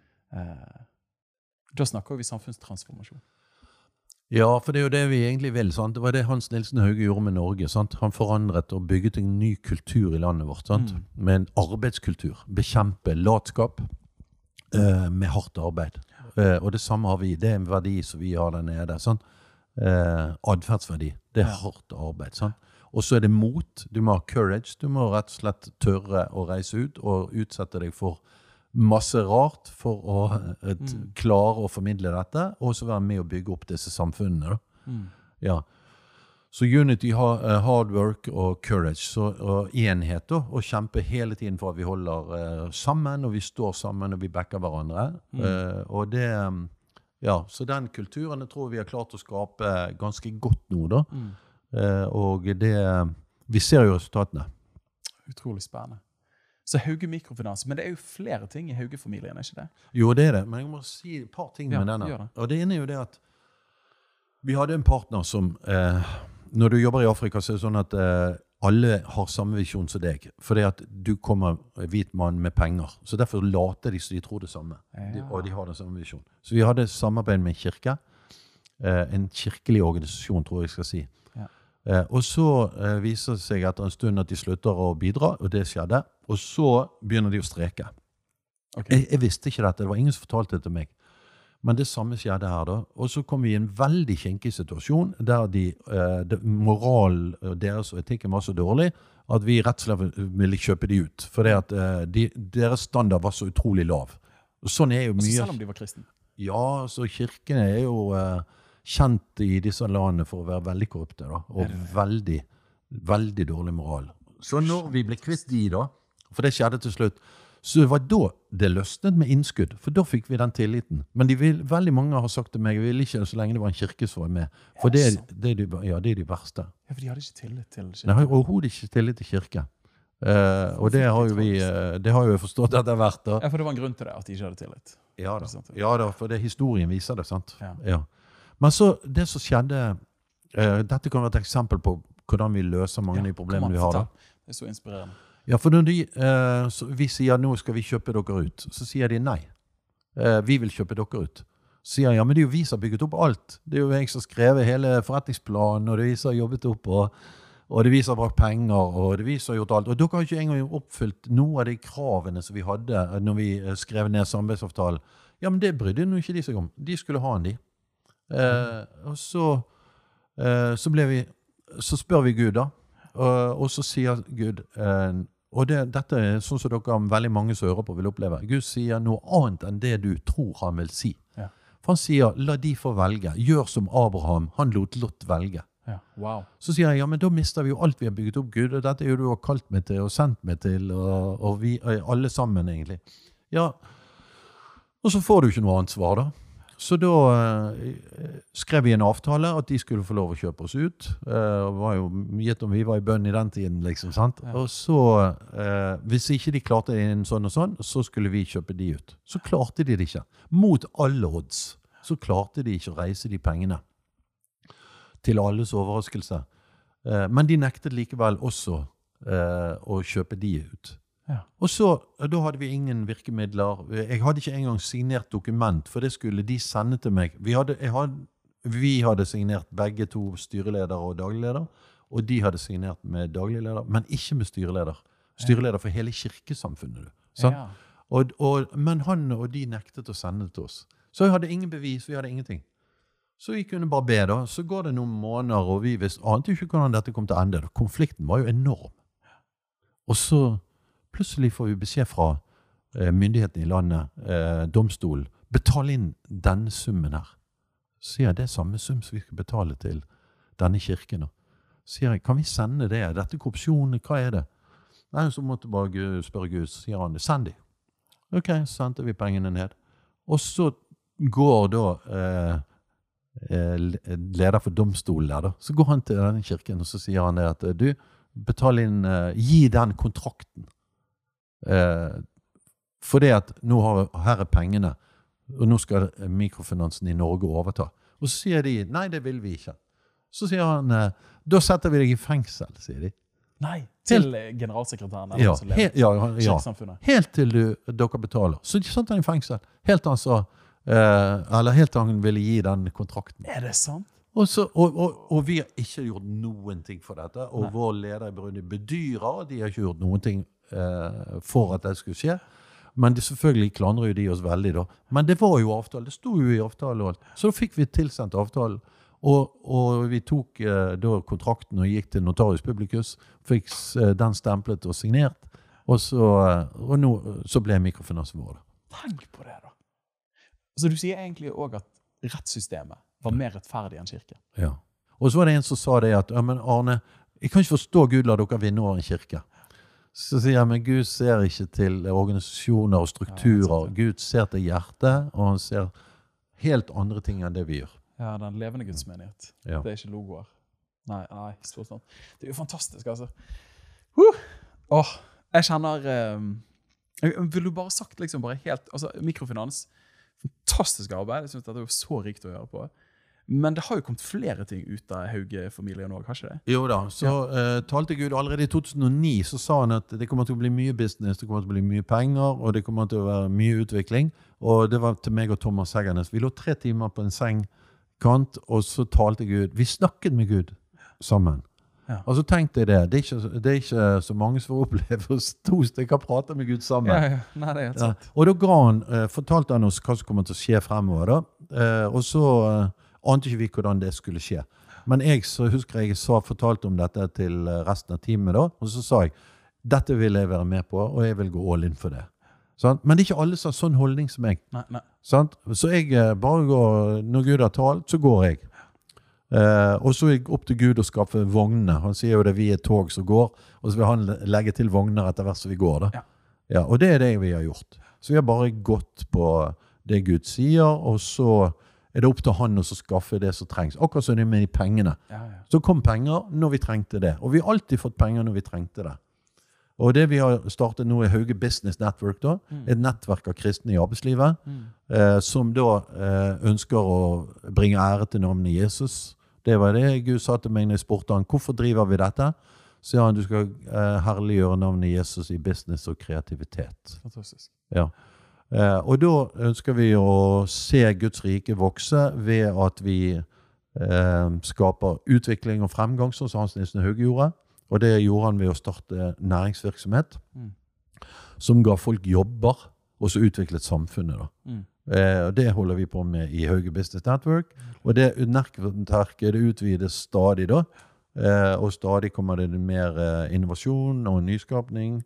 Da snakker vi samfunnstransformasjon. Ja, for det er jo det vi egentlig vil. Sant? Det var det Hans Nilsen Hauge gjorde med Norge. Sant? Han forandret og bygget en ny kultur i landet vårt. Sant? Med en arbeidskultur. Bekjempe latskap med hardt arbeid. Og det samme har vi. Det er en verdi som vi har der nede. Sant? Adferdsverdi. Det er hardt arbeid. Sant? Og så er det mot. Du må ha courage. Du må rett og slett tørre å reise ut og utsette deg for masse rart for å klare å formidle dette, og så være med å bygge opp disse samfunnene. Ja. Så Unity har hard work og courage, og enhet da, og kjempe hele tiden for at vi holder sammen, og vi står sammen, og vi backer hverandre. Og det, så den kulturen jeg tror vi har klart å skape ganske godt nå da. Og vi ser jo resultatene. Utrolig spennende. Så Hauge Mikrofinans, men det er jo flere ting i Hauge-familien, er ikke det? Jo, det er det, men jeg må si et par ting med denne. Og det ene er jo det at vi hadde en partner som, når du jobber i Afrika, så er det sånn at alle har samme visjon som deg, fordi at du kommer hvit mann med penger, så derfor later de så de tror det samme, og de har den samme visjon. Så vi hadde samarbeid med en kirke, en kirkelig organisasjon, tror jeg skal si. Og så viser det seg etter en stund at de slutter å bidra, og det skjedde, og så begynner de å streke. Okay. Jeg visste ikke dette, det var ingen som fortalte det til meg. Men det samme skjedde her da. Og så kom vi i en veldig kinkig situasjon, der moral deres og etikken var så dårlig, at vi rett og slett ville kjøpe de ut. For det at deres standard var så utrolig lav. Og sånn jo mye... Selv om de var kristne? Ja, så kirkene jo kjent i disse landene for å være veldig korrupte da, og veldig, veldig dårlig moral. Så når vi ble kvitt de da, for det skjedde til slutt, så var da det løsnet med innskudd, for da fikk vi den tilliten. Men veldig mange har sagt til meg, jeg vil ikke så lenge det var en kirke som var med. For det er de verste. Ja, for de hadde ikke tillit til kirke. De har overhodet ikke tillit til kirke. Og det har jo det har jo forstått at det har vært da. Ja, for det var en grunn til det, at de ikke hadde tillit. Ja da, for historien viser det, sant? Ja. Men så, det som skjedde, dette kan være et eksempel på hvordan vi løser mange av de problemene vi har da. Det så inspirerende. Ja, for når vi sier, nå skal vi kjøpe dere ut, så sier de nei. Vi vil kjøpe dere ut. Så sier ja, men det jo vi som har bygget opp alt. Det jo jeg som har skrevet hele forretningsplanen, og det vi som har jobbet opp, og det vi som har brakt penger, og det vi som har gjort alt. Og dere har ikke engang oppfylt noen av de kravene som vi hadde når vi skrev ned samarbeidsavtalen. Ja, men det brydde jo ikke de seg om. De skulle ha en de. Og så spør vi Gud da, og så sier Gud, og dette sånn som dere veldig mange som hører på vil oppleve, Gud sier noe annet enn det du tror han vil si. For han sier, la de få velge, gjør som Abraham, han lot Lot velge. Wow. Så sier jeg, ja, men da mister vi jo alt vi har bygget opp, Gud, og dette jo du har kalt meg til og sendt meg til, og vi alle sammen egentlig. Ja, og så får du ikke noe annet svar da. Så da skrev vi en avtale at de skulle få lov å kjøpe oss ut. Det var jo gitt om vi var i bønn i den tiden, liksom, sant? Og så, hvis ikke de klarte det innen sånn og sånn, så skulle vi kjøpe de ut. Så klarte de det ikke. Mot alle odds, så klarte de ikke å reise de pengene til alles overraskelse. Men de nektet likevel også å kjøpe de ut. Og så, da hadde vi ingen virkemidler. Jeg hadde ikke engang signert dokument, for det skulle de sende til meg. Vi hadde signert begge to styreleder og dagleder, og de hadde signert med daglig leder, men ikke med styreleder. Styreleder for hele kirkesamfunnet. Men han og de nektet å sende det til oss. Så jeg hadde ingen bevis, vi hadde ingenting. Så vi kunne bare be da. Så går det noen måneder, og vi ante jo ikke hvordan dette kom til å ende. Konflikten var jo enorm. Og så plutselig får vi beskjed fra myndighetene i landet, domstolen, betal inn denne summen her. Så sier jeg, det samme sum som vi skal betale til denne kirken. Så sier jeg, kan vi sende det? Dette korrupsjon, hva det? Nei, så måtte bare spørre Gud, så sier han det, send de. Ok, så sendte vi pengene ned. Og så går da leder for domstolen der da. Så går han til denne kirken, og så sier han det at du, betal inn, gi den kontrakten. For det at nå her pengene, og nå skal mikrofinansen i Norge overta. Og så sier de, nei, det vil vi ikke. Så sier han, da setter vi deg i fengsel, sier de. Nei, til generalsekretæren eller kirkesamfunnet. Helt til dere betaler. Så de satte han i fengsel. Helt til han sa, eller helt til han ville gi den kontrakten. Det sant? Og vi har ikke gjort noen ting for dette, og vår leder i Burundi bedyrer at de har ikke gjort noen ting for at det skulle skje. Men det selvfølgelig klandrer jo de oss veldig da. Men det var jo avtale, det stod jo i avtale og alt. Så da fikk vi tilsendt avtalen, og vi tok da kontrakten og gikk til notarius publicus, fikk den stemplet og signert, og så ble mikrofinansen vår. Tenk på det da. Så du sier egentlig også at rettssystemet var mer rettferdig enn kirke. Ja. Og så var det en som sa det at, ja, men Arne, jeg kan ikke forstå Gud la dere vinne over en kirke. Så sier jeg, men Gud ser ikke til organisasjoner og strukturer. Gud ser til hjertet, og han ser helt andre ting enn det vi gjør. Ja, den levende Guds menighet. Det ikke logoer. Nei, så sånn. Det jo fantastisk, altså. Jeg kjenner... vil du bare sagt liksom bare helt... Altså, mikrofinans, fantastisk arbeid. Jeg synes det jo så rikt å gjøre på. Men det har jo kommet flere ting ut av Hauge-familien også, har ikke det? Jo da, så talte Gud allerede i 2009, så sa han at det kommer til å bli mye business, det kommer til å bli mye penger, og det kommer til å være mye utvikling. Og det var til meg og Thomas Heggernes. Vi lå 3 timer på en sengkant, og så talte Gud. Vi snakket med Gud sammen. Ja. Og så tenkte jeg det er ikke så mange som får oppleve 2 stykker prate med Gud sammen. Ja. Nei, det er helt sant. Og da fortalte han oss hva som kommer til å skje fremover da. Og så ante ikke vi hvordan det skulle skje. Men så husker jeg fortalte om dette til resten av teamet da, og så sa jeg, dette vil jeg være med på, og jeg vil gå all in for det. Sant? Men det er ikke alle som har sånn holdning som jeg. Nei. Sant? Så jeg bare går, når Gud har talt, så går jeg. Og så er jeg opp til Gud å skaffe vognene. Han sier jo det vi tog som går, og så vil han legge til vogner etter hvert som vi går da. Ja, og det er det vi har gjort. Så vi har bare gått på det Gud sier, og så er det opp til han å skaffe det som trengs. Akkurat så er det med de pengene. Så kom penger når vi trengte det. Og vi har alltid fått penger når vi trengte det. Og det vi har startet nå er Hauge Business Network da, et nettverk av kristne i arbeidslivet, som da ønsker å bringe ære til navnet Jesus. Det var det Gud sa til meg når jeg spurte han, hvorfor driver vi dette? Så sier han, du skal herliggjøre navnet Jesus i business og kreativitet. Fantastisk. Ja. Og da ønsker vi å se Guds rike vokse ved at vi skaper utvikling og fremgang, som Hans Nilsen Hauge gjorde. Og det gjorde han ved å starte næringsvirksomhet, som ga folk jobber, og så utviklet samfunnet da. Det holder vi på med i Hauge Business Network, og det nettverket utvides stadig da, og stadig kommer det mer innovasjon og nyskapning,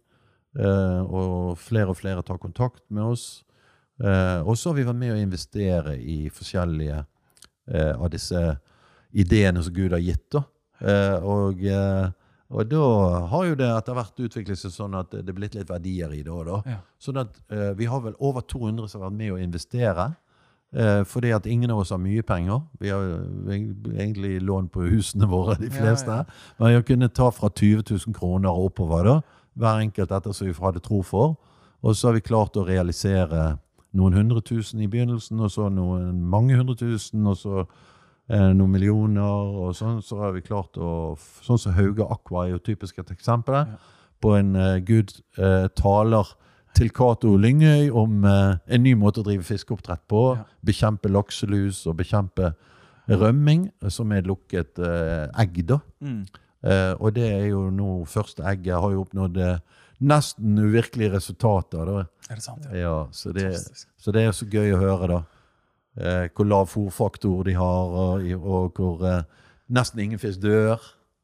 og flere tar kontakt med oss. Og så har vi vært med å investere i forskjellige av disse ideene som Gud har gitt da. Og da har jo det etter hvert utviklet seg sånn at det er blitt litt verdier i det også, da. Sånn at vi har vel over 200 som har vært med å investere, fordi at ingen av oss har mye penger. Vi har egentlig lån på husene våre, de fleste. Men jeg kunne ta fra 20 000 kroner oppover da, hver enkelt etter som vi hadde tro for. Og så har vi klart å realisere noen 100 000 i begynnelsen, og så mange 100 000, og så noen millioner, og sånn. Så har vi klart å, sånn som Hauge Aqua er jo typisk et eksempel, på en Gud taler til Kato Lyngøy om en ny måte å drive fiskeoppdrett på, bekjempe lakselus og bekjempe rømming, som er lukket egg da. Og det er jo nå, første egget har jo oppnådd nesten uvirkelige resultater da. Er det sant? Ja, så det er så gøy å høre da. Hvor lav fôrfaktor de har, og hvor nesten ingen fisk dør.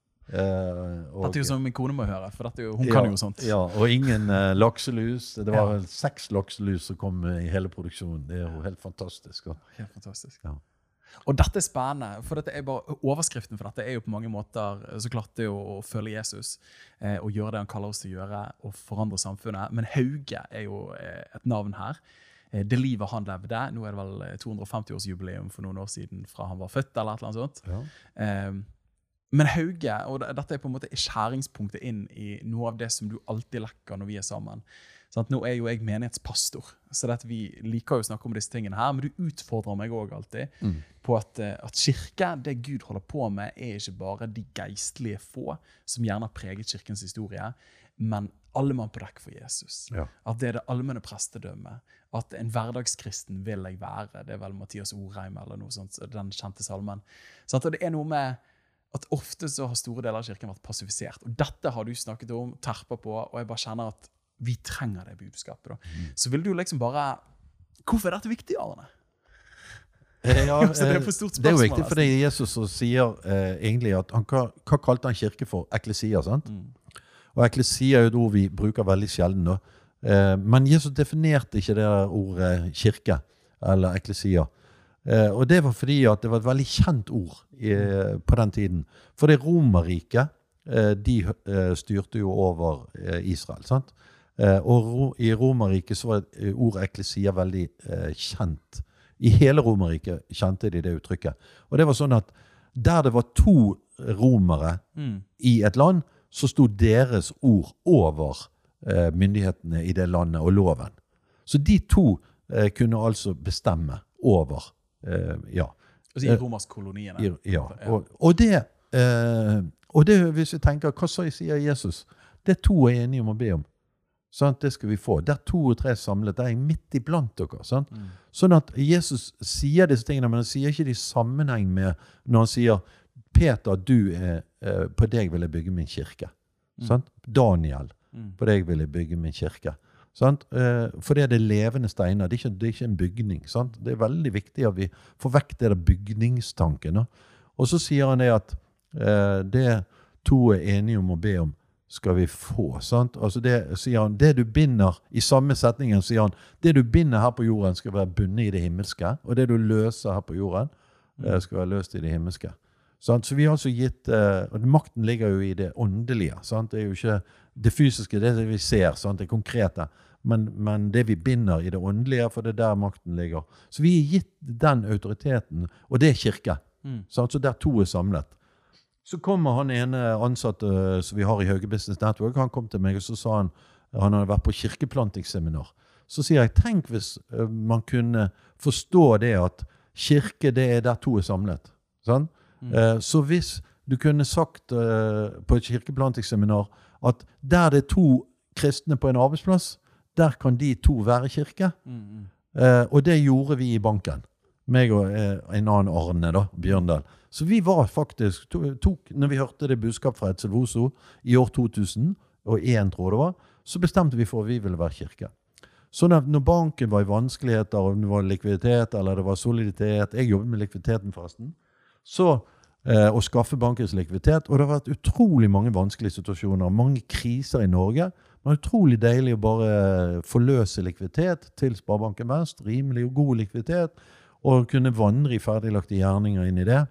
Dette er jo som min kone må høre, for hun kan jo sånt. Ja, og ingen lakselus. Det var vel 6 lakselus som kom i hele produksjonen. Det er jo helt fantastisk. Helt fantastisk. Ja. Og dette er spennende, for dette er bare overskriften for dette er jo på mange måter så klart det å følge Jesus og gjøre det han kaller oss til å gjøre og forandre samfunnet. Men Hauge er jo et navn her. Det livet han levde, nå er det vel 250-årsjubileum for noen år siden fra han var født eller et eller annet sånt. Men Hauge, og dette er på en måte skjæringspunktet inn i noe av det som du alltid lekker når vi er sammen. Sånn, nå er jo jeg menighetspastor, så vi liker jo å snakke om disse tingene her, men du utfordrer meg også alltid på at kirke, det Gud holder på med, er ikke bare de geistlige få som gjerne har preget kirkens historie, men alle mann på dekk for Jesus. At det er det allmenne prestedømmet, at en hverdagskristen vil jeg være, det er vel Mathias Orheim eller noe sånt, den kjente salmen. Sånn, og det er noe med at ofte så har store deler av kirken vært passivisert, og dette har du snakket om, terper på, og jeg bare kjenner at vi trenger det budskapet da. Så vil du liksom bare, hvorfor er dette viktig, Arne? Ja, det er for stort spørsmål. Det er jo viktig fordi Jesus sier egentlig at hva kalte han kirke for? Eklesia, sant? Og eklesia er jo et ord vi bruker veldig sjelden da. Men Jesus definerte ikke det ordet kirke, eller eklesia. Og det var fordi at det var et veldig kjent ord på den tiden. For det Romerriket, de styrte jo over Israel, sant? Og i Romerriket så var ordet eklesia veldig kjent. I hele Romerriket kjente de det uttrykket. Og det var sånn at der det var 2 romere i et land, så stod deres ord over myndighetene i det landet og loven. Så de 2 kunne altså bestemme over Altså i romersk-koloniene. Ja, og det hvis vi tenker, hva sier Jesus? Det to enige om å be om. Sant? Det skal vi få. Der 2 og 3 samlet, der midt iblant dere. Sant? Sånn at Jesus sier disse tingene, men han sier ikke det i sammenheng med når han sier, Peter, du på deg vil jeg bygge min kirke. Sant? Daniel, på deg vil jeg bygge min kirke. Sant? For det levende steiner, det er ikke en bygning. Sant? Det veldig viktig at vi får vekk det der bygningstanken. Og så sier han det at det 2 enige om å be om, skal vi få, sant? Altså det, sier han, det du binder, i samme setningen sier han, det du binder her på jorden skal være bundet i det himmelske, og det du løser her på jorden skal være løst i det himmelske. Sant? Så vi har altså gitt, og makten ligger jo i det åndelige, sant? Det er jo ikke det fysiske, det vi ser, sant? Det konkrete, men det vi binder i det åndelige, for det der makten ligger. Så vi har gitt den autoriteten, og det kirke. Sant? Så der 2 samlet. Så kommer han ene ansatte som vi har i Hauge Business Network, han kom til meg og så sa han hadde vært på kirkeplantingsseminar. Så sier jeg, tenk hvis man kunne forstå det at kirke det der 2 samlet. Sånn? Så hvis du kunne sagt på et kirkeplantingsseminar at der det 2 kristne på en arbeidsplass, der kan de 2 være kirke. Og det gjorde vi i banken. Meg og en annen Arne da, Bjørndal. Så vi var faktisk, når vi hørte det budskap fra Etselvoso i år 2001, tror jeg det var, så bestemte vi for at vi ville være kirke. Så når banken var i vanskeligheter, om det var likviditet eller det var soliditet, jeg jobbet med likviditeten forresten, så å skaffe bankens likviditet, og det har vært utrolig mange vanskelige situasjoner, mange kriser i Norge, men utrolig deilig å bare forløse likviditet til Sparebanken Vest, rimelig og god likviditet, og kunne vandre i ferdiglagte gjerninger inn i det.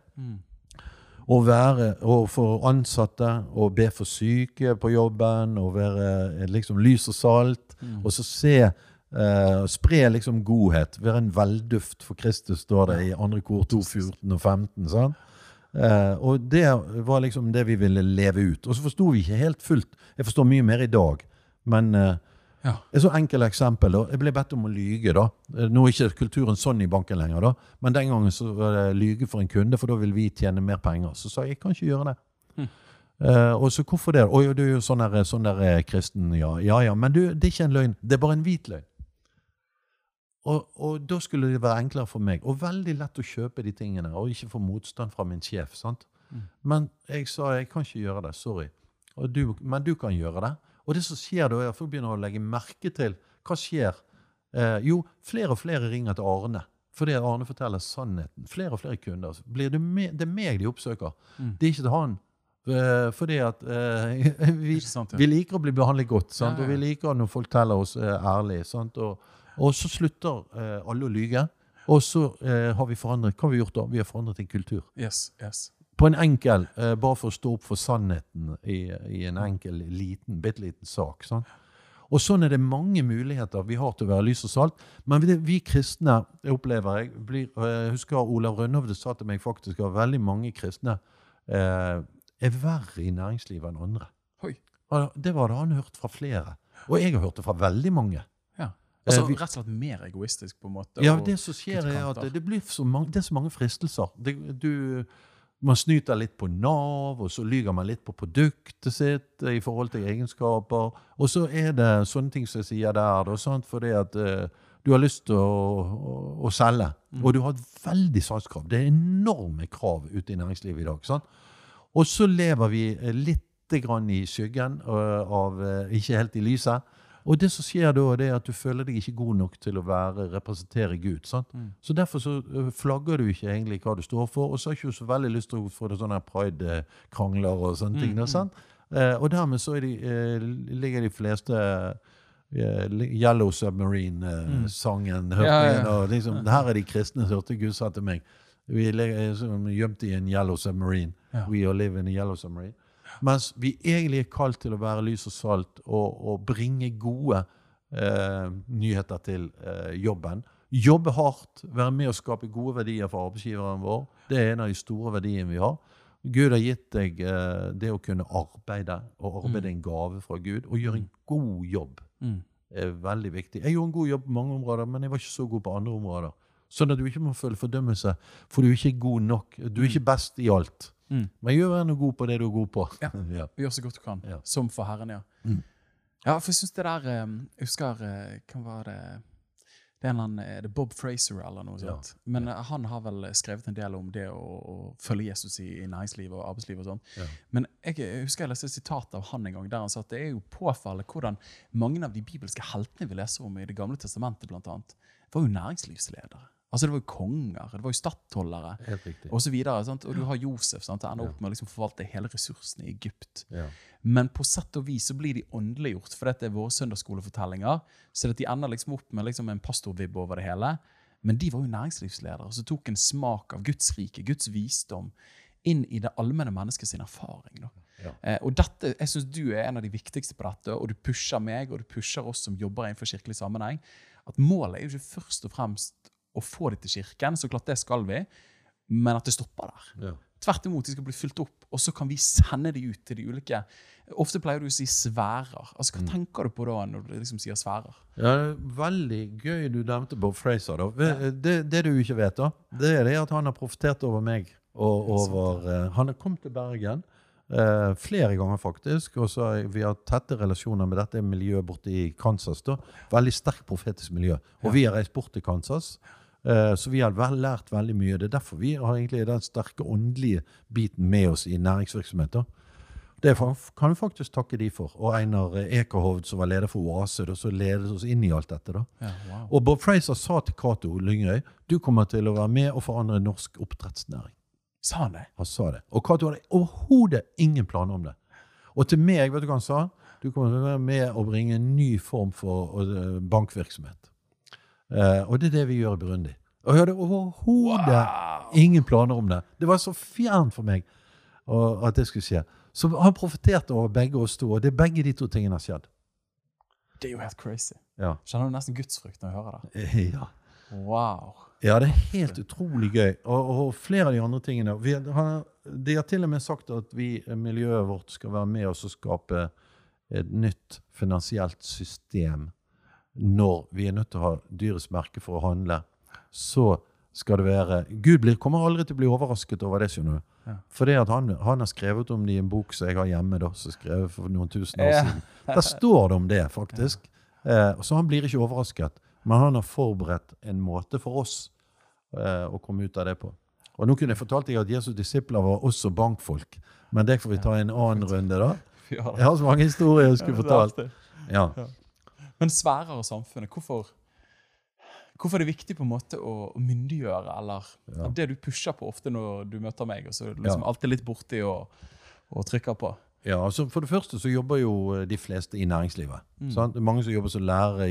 Og for ansatte, og be for syke på jobben, og være liksom lys og salt, og så spre liksom godhet, være en velduft for Kristus, står det i 2. kor 2, 14 og 15, sånn. Og det var liksom det vi ville leve ut. Og så forstod vi ikke helt fullt. Jeg forstår mye mer i dag, men et så enkelt eksempel da. Jeg ble bedt om å lyge da. Nå er ikke kulturen sånn i banken lenger da, men den gangen så var det lyge for en kunde, for da vil vi tjene mer penger. Så sa jeg kan ikke gjøre det. Og så hvorfor det? Oi, du er jo sånn der kristen, ja, men det er ikke en løgn, det er bare en hvit løgn. Og da skulle det være enklere for meg, og veldig lett å kjøpe de tingene, og ikke få motstand fra min sjef, sant? Men jeg sa, jeg kan ikke gjøre det, sorry. Men du kan gjøre det. Og det som skjer da, er at folk begynner å legge merke til, hva skjer? Jo, flere og flere ringer til Arne, fordi Arne forteller sannheten. Flere og flere kunder. Det er meg de oppsøker. Det er ikke til han. Fordi at vi liker å bli behandlet godt, sant? Og vi liker når folk teller oss ærlig, sant? Og så slutter alle å lyge, og så har vi forandret, hva har vi gjort da? Vi har forandret en kultur. Yes. På en enkel, bare for å stå opp for sannheten i en enkel, bitteliten sak. Sånn. Og sånn er det mange muligheter vi har til å være lys og salt, men vi kristne, opplever jeg husker Olav Rønnhovde sa til meg faktisk at veldig mange kristne verre i næringslivet enn andre. Oi. Det var det han hørt fra flere, og jeg har hørt det fra veldig mange. Altså rett og slett mer egoistisk på en måte. Ja, det som skjer er at det er så mange fristelser. Man snyter litt på NAV, og så lyger man litt på produktet sitt i forhold til egenskaper. Og så er det sånne ting som jeg sier der, sant? Fordi at du har lyst til å selge, og du har et veldig salgskrav. Det er enorme krav ute i næringslivet i dag. Sant? Og så lever vi litt grann i skyggen av ikke helt i lyset. Og det som skjer da, det er at du føler deg ikke god nok til å representere Gud. Sant? Så derfor så flagger du ikke egentlig hva du står for, og så har ikke du så veldig lyst til å få det sånne pride-krangler og sånne ting. Sant? Og dermed så ligger de fleste Yellow Submarine-sangen. Og liksom, her er de kristne, hørte Gud sa til meg. Vi er gjemt i en Yellow Submarine. We all live in a Yellow Submarine. Mens vi egentlig er kalt til å være lys og salt og bringe gode nyheter til jobben. Jobbe hardt, være med å skape gode verdier for arbeidsgiveren vår. Det er en av de store verdiene vi har. Gud har gitt deg det å kunne arbeide, og arbeide en gave fra Gud, og gjøre en god jobb. Det er veldig viktig. Jeg gjorde en god jobb på mange områder, men jeg var ikke så god på andre områder. Sånn at du ikke må føle fordømmelse, for du ikke god nok. Du ikke best i alt. Men gjør noe god på det du god på. Ja, gjør så godt du kan. Ja. Som for Herren, ja. Ja, for jeg synes det der, jeg husker, hva var det? Det det Bob Fraser eller noe sånt. Men han har vel skrevet en del om det å følge Jesus i næringsliv og arbeidsliv og sånt. Men jeg husker jeg leste et sitat av han en gang, der han sa at det jo påfallende hvordan mange av de bibelske heltene vi leser om i det gamle testamentet blant annet, var jo næringslivsledere. Altså det var jo konger, det var jo stattholdere, og så videre. Sant? Og du har Josef, sant? Det ender opp med å liksom forvalte hele ressursene i Egypt. Men på sett og vis så blir de åndeliggjort, for dette våre søndagsskolefortellinger, så de ender liksom opp med liksom en pastorvibb over det hele. Men de var jo næringslivsledere, så tok en smak av Guds rike, Guds visdom, inn i det allmenne menneskets erfaring. Og dette, jeg synes du en av de viktigste på dette, og du pusher meg, og du pusher oss som jobber innenfor kirkelig sammenheng, at målet jo ikke først og fremst å få det til kirken, så klart det skal vi, men at det stopper der. Tvert imot, de skal bli fylt opp, og så kan vi sende de ut til de ulike. Ofte pleier du å si sfærer. Altså, hva tenker du på da når du liksom sier sfærer? Ja, det veldig gøy du nevnte Bob Fraser da. Det du ikke vet da, det det at han har profetert over meg, og over, han har kommet til Bergen, flere ganger faktisk, og så har vi hatt tette relasjoner med dette miljøet borte i Kansas da. Veldig sterkt profetisk miljø. Og vi har reist bort til Kansas, så vi har lært veldig mye. Det derfor vi har egentlig den sterke åndelige biten med oss i næringsvirksomhet da. Det kan vi faktisk takke de for. Og Einar Ekerhovd, som var leder for Oase, da, så ledet oss inn i alt dette da. Og Bob Fraser sa til Cato Lyngøy, du kommer til å være med og forandre norsk oppdrettsnæring. Sa han det? Han sa det. Og Cato hadde overhodet ingen planer om det. Og til meg, vet du hva han sa? Du kommer til å være med og bringe en ny form for bankvirksomhet. Og det det vi gjør i Burundi. Og jeg hadde overhodet ingen planer om det. Det var så fjern for meg at det skulle skje. Så han profeterte over begge oss to, og det begge de to tingene har skjedd. Det jo helt crazy. Ja. Kjenner du nesten gudsfrykt når jeg hører det? Ja. Wow. Ja, det helt utrolig gøy. Og flere av de andre tingene. De har til og med sagt at miljøet vårt skal være med oss og skape et nytt finansielt system. Når vi nødt til å ha dyrets merke for å handle, så skal det være... Gud kommer aldri til å bli overrasket over det, skjønner du. For det at han har skrevet om det i en bok som jeg har hjemme da, som skrevet for noen tusen år siden. Der står det om det, faktisk. Så han blir ikke overrasket. Men han har forberedt en måte for oss å komme ut av det på. Og nå kunne jeg fortalt deg at Jesus disipler var også bankfolk. Men det får vi ta en annen runde da. Jeg har så mange historier jeg skulle fortalt. Ja. Men sfærer samfunnet, hvorfor det viktig på en måte å myndiggjøre, eller det du pusher på ofte når du møter meg, og så liksom alltid litt borti og trykker på? Ja, altså for det første så jobber jo de fleste i næringslivet. Sant? Det mange som jobber som lærere,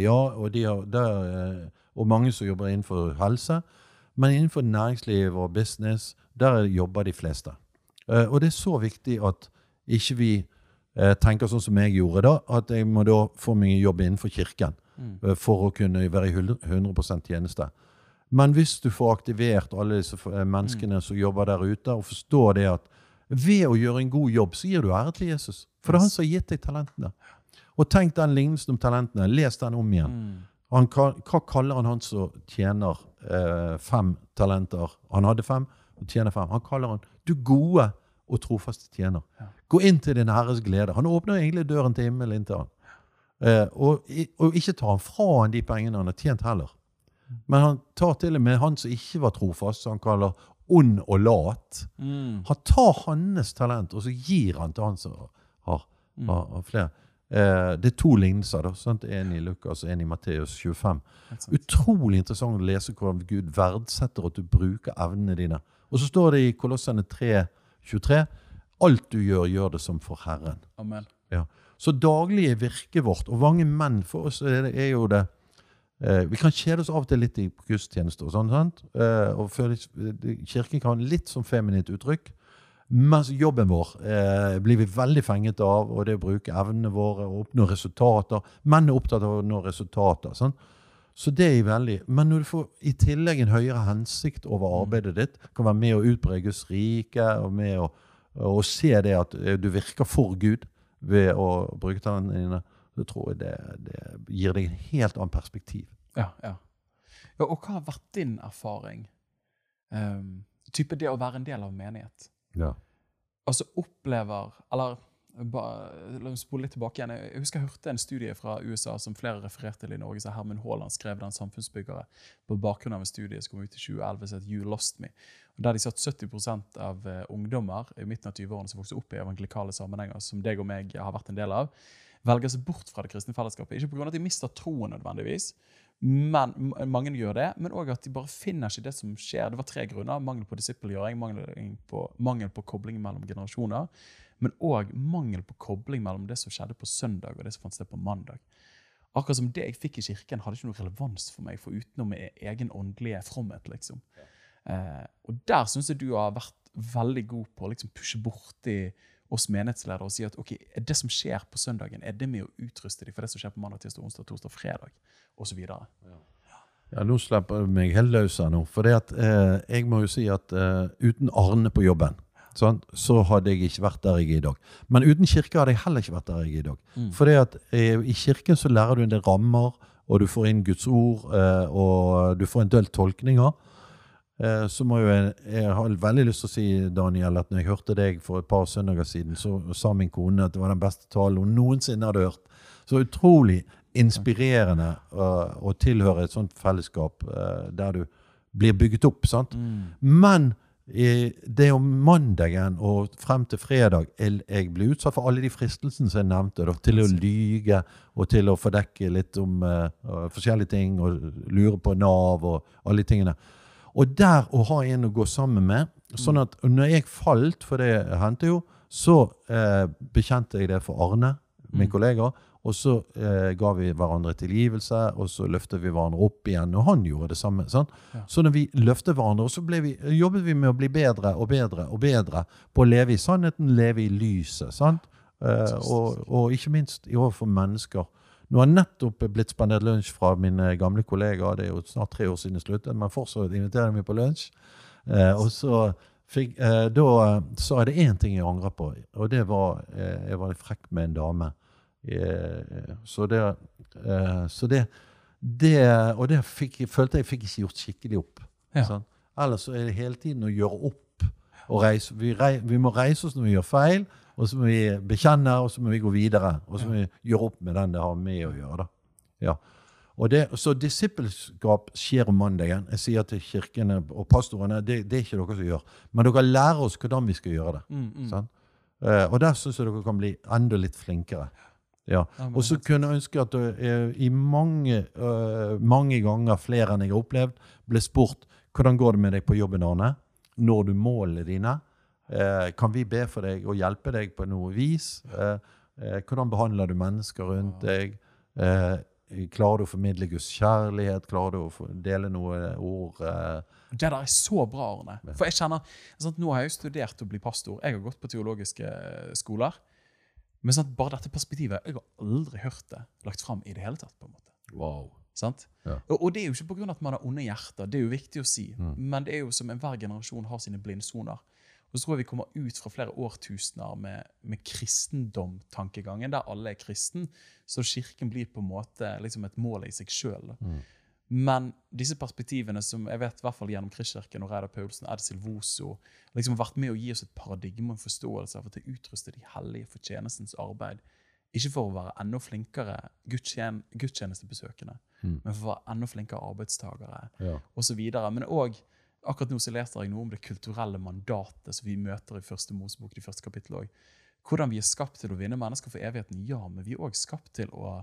og mange som jobber innenfor helse, men innenfor næringsliv og business, der jobber de fleste. Og det så viktig at ikke vi tenker sånn som jeg gjorde da, at jeg må da få meg jobb innenfor kirken for å kunne være i 100% tjeneste. Men hvis du får aktivert alle disse menneskene som jobber der ute, og forstår det at ved å gjøre en god jobb, så gir du ære til Jesus. For det er han som har gitt deg talentene. Og tenk den lignelsen om talentene, les den om igjen. Hva kaller han som tjener 5 talenter? Han hadde 5 og tjener 5. Han kaller han, du gode og trofaste tjener. Gå inn til din Herres glede. Han åpner egentlig døren til himmelen inn til han. Og ikke tar han fra han de pengene han har tjent heller. Men han tar til og med han som ikke var trofast, som han kaller ond og lat. Han tar hans talent, og så gir han til han som har flere. Det 2 lignelser, da, sant? En i Lukas og en i Matteus 25. Utrolig interessant å lese hvordan Gud verdsetter at du bruker evnene dine. Og så står det i Kolossene 3:23, alt du gjør det som for Herren. Amen. Ja. Så daglig virke vårt, og mange menn for oss er jo det, vi kan kjede oss av og til litt i gudstjeneste og sånn, sant? Og kirken kan ha litt som feminint uttrykk, mens jobben vår blir vi veldig fenget av, og det å bruke evnene våre og oppnå resultater. Menn er opptatt av å nå resultater, sant? Så det er veldig, men når du får i tillegg en høyere hensikt over arbeidet ditt, kan være med å utbre Guds rike, og med å se det at du virker for Gud ved å bruke talentene dine, så tror jeg det gir deg en helt annen perspektiv. Ja. Ja, og hva har vært din erfaring? Type det å være en del av menighet. Ja. Altså eller la oss spole litt tilbake igjen. Jeg husker jeg hørte en studie fra USA som flere refererte til i Norge, så Herman Haaland skrev den samfunnsbyggere på bakgrunn av en studie som kom ut i 2011, som heter You Lost Me. Og der de sa at 70% av ungdommer i midten av 20-årene som vokser opp i evangelikale sammenhenger, som deg og meg har vært en del av, velger seg bort fra det kristne fellesskapet. Ikke på grunn av at de mister troen nødvendigvis, men mange gjør det, men også at de bare finner ikke det som skjer. Det var 3 grunner: mangel på disippelgjøring, mangel på kobling mellom generasjoner, men også mangel på kobling mellom det som skjedde på søndag og det som fant sted på mandag. Akkurat som det jeg fikk i kirken hadde ikke noe relevans for meg, for utenom egen åndelige fromhet, liksom. Og der synes jeg du har vært veldig god på å liksom pushe bort i oss menighetsledere og si at ok, det som skjer på søndagen, det med å utruste dem for det som skjer på mandag, tirsdag, onsdag, torsdag, fredag, og så videre. Ja, nå slipper jeg meg helt løs her nå, for det at jeg må jo si at uten Arne på jobben, sånn, så hadde jeg ikke vært der jeg er i dag. Men uten kirke hadde jeg heller ikke vært der jeg er i dag. For det at i kirken så lærer du en del rammer, og du får inn Guds ord, og du får en del tolkninger. Så må jo jeg har veldig lyst til å si, Daniel, at når jeg hørte deg for et par søndager siden, så sa min kone at det var den beste talen hun noensinne hadde hørt. Så utrolig inspirerende å tilhøre et sånt fellesskap der du blir bygget opp, sant? Men det om mandagen og frem til fredag jeg blir utsatt for alle de fristelsene som jeg nevnte, da, til å lyge og til å fordekke litt om forskjellige ting og lure på Nav og alle de tingene. Og der å ha en å gå sammen med, sånn at når jeg falt, for det hendte jo, så bekjente jeg det for Arne, min kollega, og så ga vi hverandre tilgivelse, og så løftet vi hverandre opp igjen, og han gjorde det samme. Sant? Ja. Så når vi løftet hverandre, så jobbet vi med å bli bedre og bedre og bedre på å leve i sannheten, leve i lyset, sant? Og ikke minst i overfor mennesker. Nå har nettopp blitt spandert lunsj fra mine gamle kollegaer, det er jo snart 3 år siden jeg sluttet, men fortsatt inviterer de meg på lunsj. Og så er det en ting jeg angrer på, og det var, jeg var litt frekk med en dame. Så det følte jeg fikk ikke gjort skikkelig opp. Ja. Sånn. Ellers så er det hele tiden å gjøre opp og reise. Vi må reise oss når vi gjør feil, og så må vi bekjenne, og så må vi gå videre, og så må vi gjøre opp med den det har med å gjøre. Da. Ja. Så disippelskap skjer om mandagen. Jeg sier til kirkene og pastorene, det er ikke dere som gjør, men dere lærer oss hvordan vi skal gjøre det. Sånn? Og der synes jeg dere kan bli enda litt flinkere. Ja. Og så kunne jeg ønske at i mange ganger flere enn jeg har opplevd, ble spurt, hvordan går det med deg på jobben, Arne? Når du måler dine? Kan vi be for deg og hjelpe deg på noe vis? Hvordan behandler du mennesker rundt deg? Klarer du å formidle Guds kjærlighet? Klarer du å dele noe ord? Det der er så bra, Arne. For jeg kjenner, nå har jeg jo studert å bli pastor. Jeg har gått på teologiske skoler. Men bare dette perspektivet, jeg har aldri hørt det lagt frem i det hele tatt, på en måte. Wow. Sant? Ja. Og det er jo ikke på grunn av at man har onde hjerter, det er jo viktig å si. Men det er jo som enhver generasjon har sine blindsoner. Og så tror jeg vi kommer ut fra flere årtusener med kristendom-tankegangen, der alle er kristen, så kirken blir på en måte liksom et mål i seg selv. Men disse perspektivene som jeg vet i hvert fall gjennom Kristkirken og Reidar Paulsen, Edsel Voso, liksom har vært med å gi oss et paradigme og en forståelse av at det utruster de hellige for tjenestens arbeid. Ikke for å være enda flinkere gudstjenestebesøkende, men for å være enda flinkere arbeidstagere, og så videre. Men også, akkurat nå så leser jeg noe om det kulturelle mandatet som vi møter i første Mosebok, de første kapittel også. Hvordan vi er skapt til å vinne mennesker for evigheten, ja, men vi er også skapt til å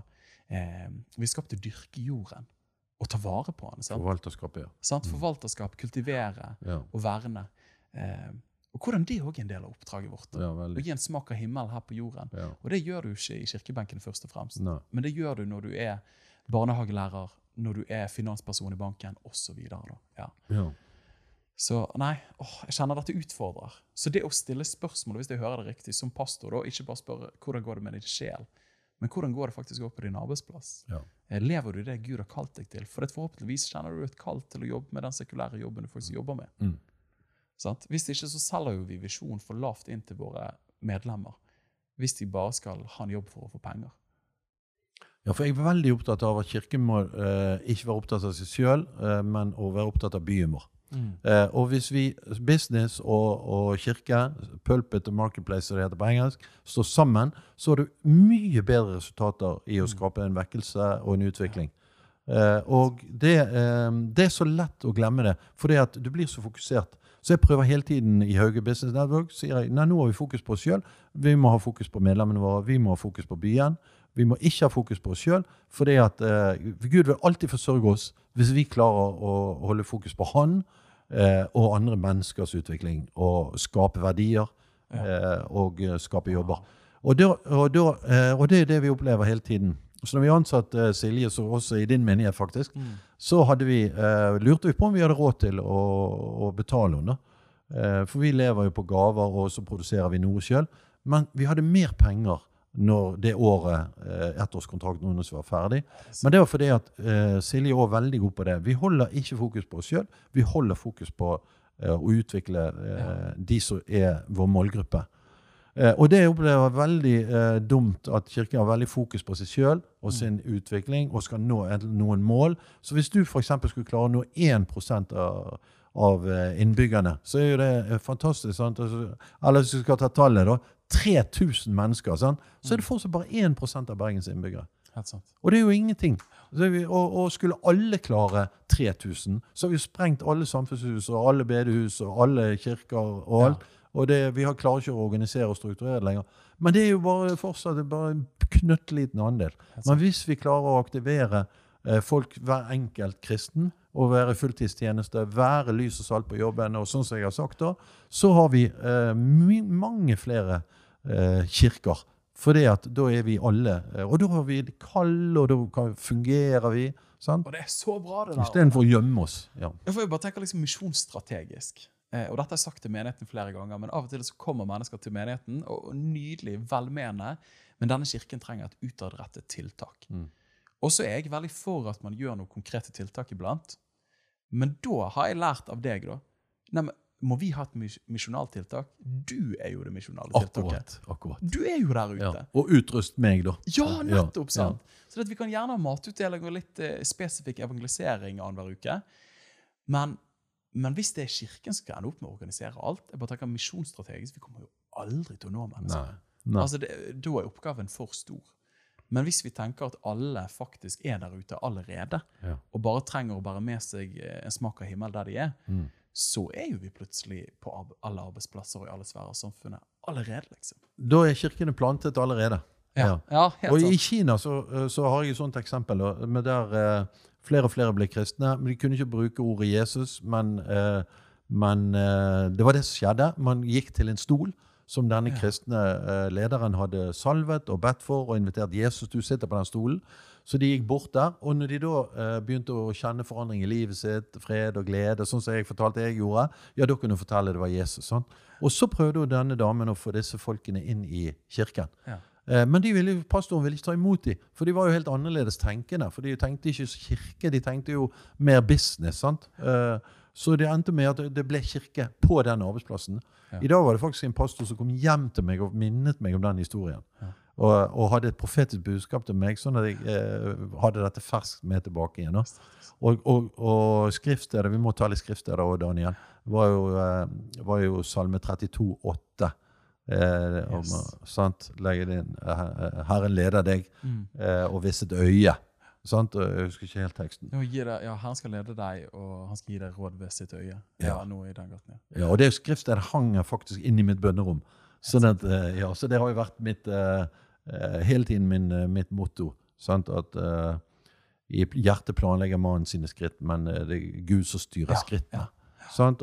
dyrke jorden. Og ta vare på den. Sant? Forvalterskap, ja. Sant? Forvalterskap, kultivere og verne. Og hvordan det også er en del av oppdraget vårt. Ja, å gi en smak av himmel her på jorden. Ja. Og det gjør du ikke i kirkebenken først og fremst. Nei. Men det gjør du når du er barnehagelærer, når du er finansperson i banken, og så videre. Ja. Ja. Så nei, jeg kjenner dette utfordrer. Så det å stille spørsmål, hvis jeg hører det riktig, som pastor, da, ikke bare spørre hvordan går det med din sjel, men hvordan går det faktisk også på din arbeidsplass? Ja. Lever du det Gud har kalt deg til? For forhåpentligvis kjenner du et kall til å jobbe med den sekulære jobben du faktisk jobber med. Sant? Hvis ikke så selger jo vi visjon for lavt inn til våre medlemmer. Hvis de bare skal ha en jobb for å få penger. Ja, for jeg veldig opptatt av at kirken må ikke være opptatt av seg selv, men å være opptatt av byen vår. Og hvis vi, business og kirke, pulpit og marketplace, som det heter på engelsk, står sammen, så er det mye bedre resultater i å skape en vekkelse og en utvikling. Og det er så lett å glemme det, fordi at du blir så fokusert. Så jeg prøver hele tiden i Hauge Business Network, sier jeg, nei, nå har vi fokus på oss selv, vi må ha fokus på medlemmene våre, vi må ha fokus på byen, vi må ikke ha fokus på oss selv, fordi at Gud vil alltid forsørge oss hvis vi klarer å holde fokus på han og andre menneskers utvikling, og skape verdier og skape jobber. Og det er det vi opplever hele tiden. Så når vi ansatte Silje, så også i din menighet faktisk, så lurte vi på om vi hadde råd til å betale henne. For vi lever jo på gaver, og så produserer vi noe selv. Men vi hadde mer penger når det året, ettårskontrakten hennes var ferdig. Men det var fordi at Silje var veldig god på det. Vi holder ikke fokus på oss selv, vi holder fokus på å utvikle de som er vår målgruppe. Og det opplever veldig dumt at kirken har veldig fokus på seg selv og sin utvikling og skal nå noen mål. Så hvis du for eksempel skulle klare å nå 1% av innbyggerne, så er jo det fantastisk, sant? Eller hvis du skal ta tallet da, 3000 mennesker, sant? Så er det fortsatt bare 1% av Bergens innbyggere. Helt sant. Og det er jo ingenting. Og skulle alle klare 3000, så har vi sprengt alle samfunnshus og alle bedehus og alle kirker og alt. Og vi klarer ikke å organisere og strukturere det lenger. Men det er jo fortsatt bare en knøtteliten andel. Men hvis vi klarer å aktivere folk, hver enkelt kristen, og være fulltidstjeneste, være lys og salt på jobben, og sånn som jeg har sagt da, så har vi mange flere kirker. For det at da er vi alle, og da har vi det kall, og da fungerer vi. Sant? Og det er så bra det der. I stedet for å gjemme oss. Ja. Jeg får jo bare tenke liksom misjonsstrategisk. Og dette har jeg sagt til menigheten flere ganger, men av og til så kommer mennesker til menigheten, og nydelig, velmenende, men denne kirken trenger et utadrettet tiltak. Og så er jeg veldig for at man gjør noen konkrete tiltak iblant, men da har jeg lært av deg da, nei, men må vi ha et misjonaltiltak? Du er jo det misjonale tiltaket. Akkurat. Du er jo der ute. Ja. Og utrust meg da. Ja, nettopp, sant. Så vi kan gjerne ha matutdeling og litt spesifikk evangelisering annenhver uke, men hvis det er kirken som skal ende opp med å organisere alt, jeg bare tenker misjonsstrategisk, vi kommer jo aldri til å nå mennesker. Nei. Altså, da er oppgaven for stor. Men hvis vi tenker at alle faktisk er der ute allerede, og bare trenger å bære med seg en smak av himmel der de er, så er jo vi plutselig på alle arbeidsplasser og i alle sfærer av samfunnet allerede, liksom. Da er kirkene plantet allerede. Ja, helt sant. Og i Kina så har jeg et sånt eksempel, med der flere og flere ble kristne, men de kunne ikke bruke ordet Jesus, men det var det som skjedde. Man gikk til en stol, som denne kristne lederen hadde salvet og bedt for, og invitert Jesus, du sitter på den stolen. Så de gikk bort der, og når de da begynte å kjenne forandring i livet sitt, fred og glede, sånn som jeg fortalte jeg gjorde, ja, da kunne du fortelle det var Jesus. Sånn. Og så prøvde jo denne damen å få disse folkene inn i kirken. Men pastoren ville ikke ta imot dem, for de var jo helt annerledes tenkende, for de tenkte ikke kirke, de tenkte jo mer business, sant? Så det endte med at det ble kirke på den arbeidsplassen. I dag var det faktisk en pastor som kom hjem til meg og minnet meg om den historien. Og hadde et profetisk budskap til meg, sånn at jeg hadde dette ferskt med tilbake igjen. Og skriftstedet, vi må ta litt skriftstedet også, Daniel, var jo Salme 32,8. Sant? Legge det inn, Herren leder deg, og visset øye. Sant? Jeg husker ikke helt teksten. Han skal lede deg, og han skal gi deg råd ved sitt øye. Noe i den gaten, ja, og det skriftstedet hang faktisk inn i mitt bønnerom. Sånn at, så det har jo vært hele tiden mitt motto. Sant? At i hjertet planlegger mannen sine skritt, men det er Gud som styrer skrittene. Sant?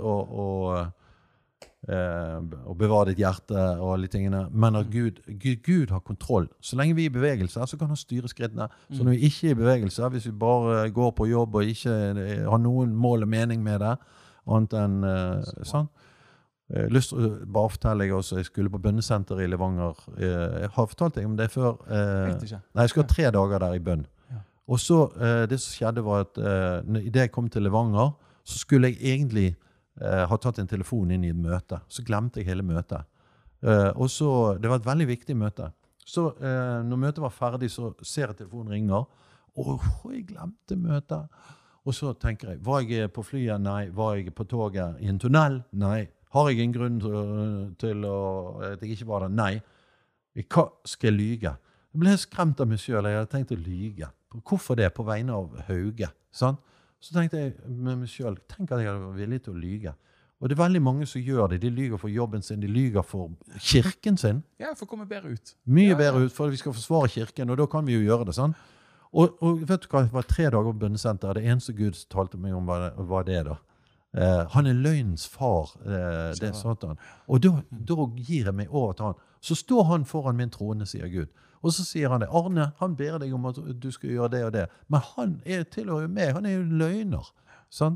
Og bevare ditt hjerte og alle tingene, men at Gud har kontroll. Så lenge vi er i bevegelse, så kan han styre skrittene. Så når vi ikke er i bevegelse, hvis vi bare går på jobb og ikke har noen mål og mening med det, annet enn sånn. Lyst til å bare fortelle deg også, jeg skulle på bønnesenter i Levanger. Jeg har fortalt deg om det før. Nei, jeg skulle ha 3 dager der i bønn. Og så, det som skjedde var at i det jeg kom til Levanger, så skulle jeg egentlig har tatt en telefon inn i et møte. Så glemte jeg hele møtet. Og så, det var et veldig viktig møte. Så når møtet var ferdig, så ser jeg telefonen ringer. Jeg glemte møtet. Og så tenker jeg, var jeg på flyet? Nei. Var jeg på toget i en tunnel? Nei. Har jeg en grunn til at jeg ikke var der? Nei. Hva skal jeg lyge? Jeg ble skremt av meg selv. Jeg hadde tenkt å lyge. Hvorfor det? På vegne av Hauge. Sant? Så tenkte jeg med meg selv, tenk at jeg hadde vært villig til å lyge. Og det veldig mange som gjør det. De lyger for jobben sin, de lyger for kirken sin. Ja, for å komme bedre ut. Mye bedre ut, for vi skal forsvare kirken, og da kan vi jo gjøre det, sånn. Og vet du hva, det var 3 dager på bønnesenter. Det eneste Gud talte meg om var det da. Han løgnens far, det sånn han. Og da gir jeg meg over til han. Så står han foran min trone, sier Gud. Og så sier han det. Arne, han ber deg om at du skal gjøre det og det. Men han tilhører jo meg. Han jo løgner. Sånn?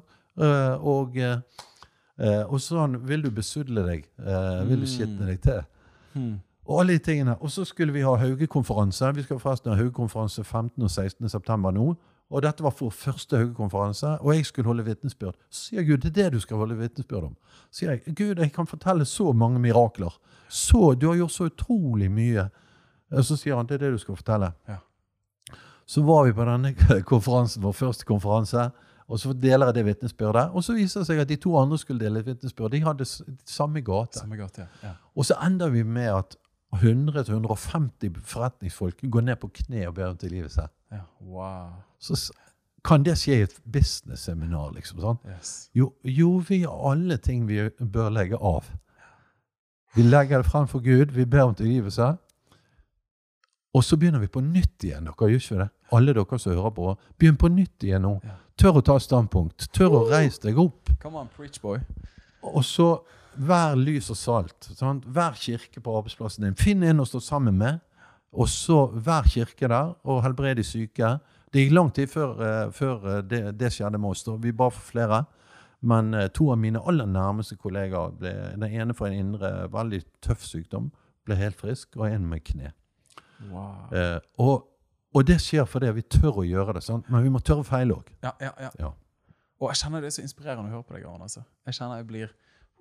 Og sånn, vil du besudle deg? Vil du skitne deg til? Og alle de tingene. Og så skulle vi ha Hauge-konferanse. Vi skal forresten ha Hauge-konferanse 15. og 16. september nå. Og dette var for første Hauge-konferanse, og jeg skulle holde vitnesbyrd. Så sier Gud, det det du skal holde vitnesbyrd om. Så sier jeg, Gud, jeg kan fortelle så mange mirakler. Du har gjort så utrolig mye. Og så sier han, det det du skal fortelle. Ja. Så var vi på denne konferansen, vår første konferanse, og så deler jeg det vitnesbyrdet, og så viser det seg at de 2 andre skulle dele et vitnesbyrd. De hadde samme gate. Samme gate, ja. Og så ender vi med at 100-150 forretningsfolk går ned på kne og ber om tilgivelse. Ja, wow. Så kan det skje i et business-seminar, liksom, sånn? Yes. Jo, vi gjør alle ting vi bør legge av. Vi legger det frem for Gud, vi ber om tilgivelse, og så begynner vi på nytt igjen. Dere gjør ikke det? Alle dere som hører på, begynn på nytt igjen nå. Ja. Tør å ta standpunkt. Tør å reise deg opp. Come on, preach boy. Og så vær lys og salt. Sant? Vær kirke på arbeidsplassen din. Finn en å stå sammen med. Og så vær kirke der, og helbred de syke. Det gikk lang tid før det skjedde med oss. Vi ba for flere. Men 2 av mine aller nærmeste kollegaer den ene for en indre, veldig tøff sykdom, ble helt frisk, og en med kne. Wow. Og det skjer fordi vi tør å gjøre det, sant? Men vi må tørre feil også. Ja. Og jeg kjenner det så inspirerende å høre på deg, Arne. Altså. Jeg kjenner jeg blir...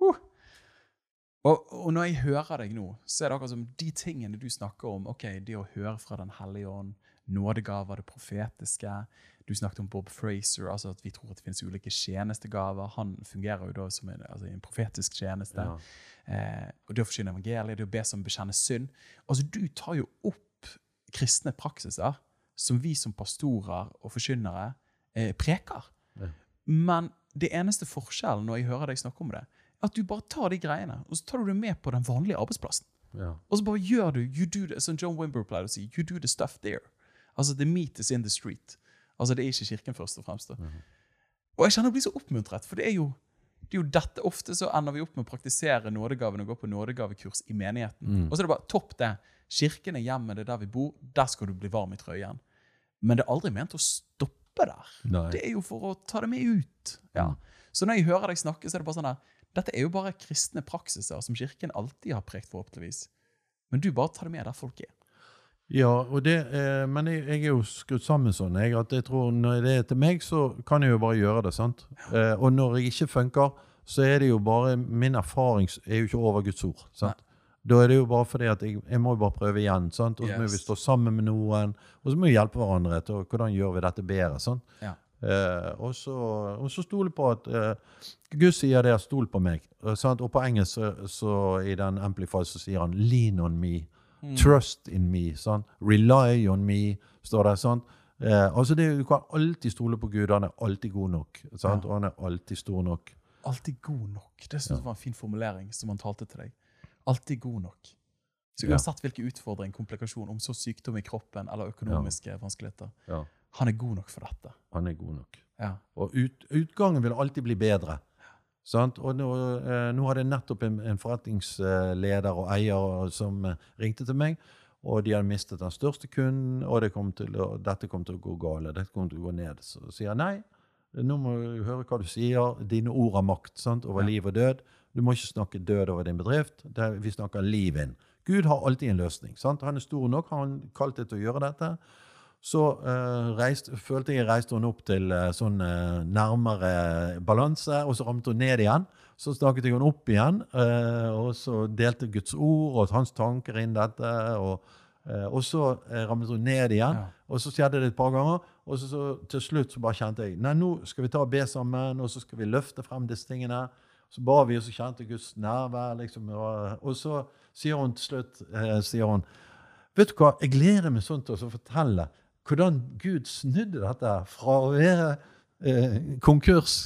Og når jeg hører deg nå, så det akkurat som de tingene du snakker om, ok, det å høre fra den hellige ånd, nådegaver, det profetiske, du snakket om Bob Fraser, altså at vi tror at det finnes ulike tjenestegaver, han fungerer jo da som en profetisk tjeneste, og det å forkynne evangeliet, det å be som bekjenne synd. Altså du tar jo opp kristne praksiser som vi som pastorer og forkynnere preker. Ja. Men det eneste forskjellen når jeg hører deg snakke om det, at du bare tar de greiene, og så tar du det med på den vanlige arbeidsplassen. Ja. Og så bare gjør you do det, som John Wimber pleier å si, you do the stuff there. Altså, the meat is in the street. Altså, det ikke kirken først og fremst. Og jeg kjenner å bli så oppmuntret, for det er jo dette. Ofte så ender vi opp med å praktisere nådegaven og gå på nådegavekurs i menigheten. Og så er det bare topp det. Kirken er hjemmet, det der vi bor, der skal du bli varm i trøyen. Men det er aldri ment å stoppe der. Nei. Det er jo for å ta det med ut. Ja. Så når jeg hører deg snakke, så er det bare sånn der, dette er jo bare kristne praksiser som kirken alltid har prekt forhåpentligvis. Men du bare tar det med der folk er. Ja, og men jeg er jo skrutt sammen sånn, at jeg tror når det er til meg, så kan jeg jo bare gjøre det, sant? Og når jeg ikke funker, så er det jo bare, min erfaring er jo ikke over Guds ord, sant? Da er det jo bare fordi at jeg må jo bare prøve igjen, sant? Og så må vi stå sammen med noen, og så må vi hjelpe hverandre til hvordan gjør vi dette bedre, sant? Ja. Og så stole på at Gud sier det, stol på meg, sant? Og på engelsk så i den Amplify så sier han lean on me, trust in me, sant? Rely on me, står det, sant? Altså du kan alltid stole på Gud, han er alltid god nok, sant? Og han er alltid stor nok. Alltid god nok, det synes jeg var en fin formulering som han talte til deg. Alltid god nok. Så uansett hvilke utfordring, komplikasjon, om så sykdom i kroppen eller økonomiske vanskeligheter, han er god nok for dette. Han er god nok. Ja. Og utgangen vil alltid bli bedre. Sant? Og nå hadde jeg nettopp en forretningsleder og eier som ringte til meg, og de hadde mistet den største kunden, og dette kom til å gå gale, dette kom til å gå ned. Så sier jeg, nei, nå må du høre hva du sier, dine ord har makt, sant? Over liv og død. Du må ikke snakke død over din bedrift, vi snakker liv inn. Gud har alltid en løsning, sant? Han er stor nok, han kalt det til å gjøre dette. Så følte jeg reiste hun opp til sånn nærmere balanse, og så ramte hun ned igjen. Så snakket jeg hun opp igjen, og så delte Guds ord og hans tanker inn dette, og Og så ramlet hun ned igjen, og så skjedde det et par ganger, og så til slutt så bare kjente jeg, nei, nå skal vi ta og be sammen, og så skal vi løfte frem disse tingene. Så ba vi, og så kjente Guds nærvær, liksom, og så sier hun til slutt, vet du hva, jeg gleder meg sånn til å fortelle hvordan Gud snudde dette fra å være konkurs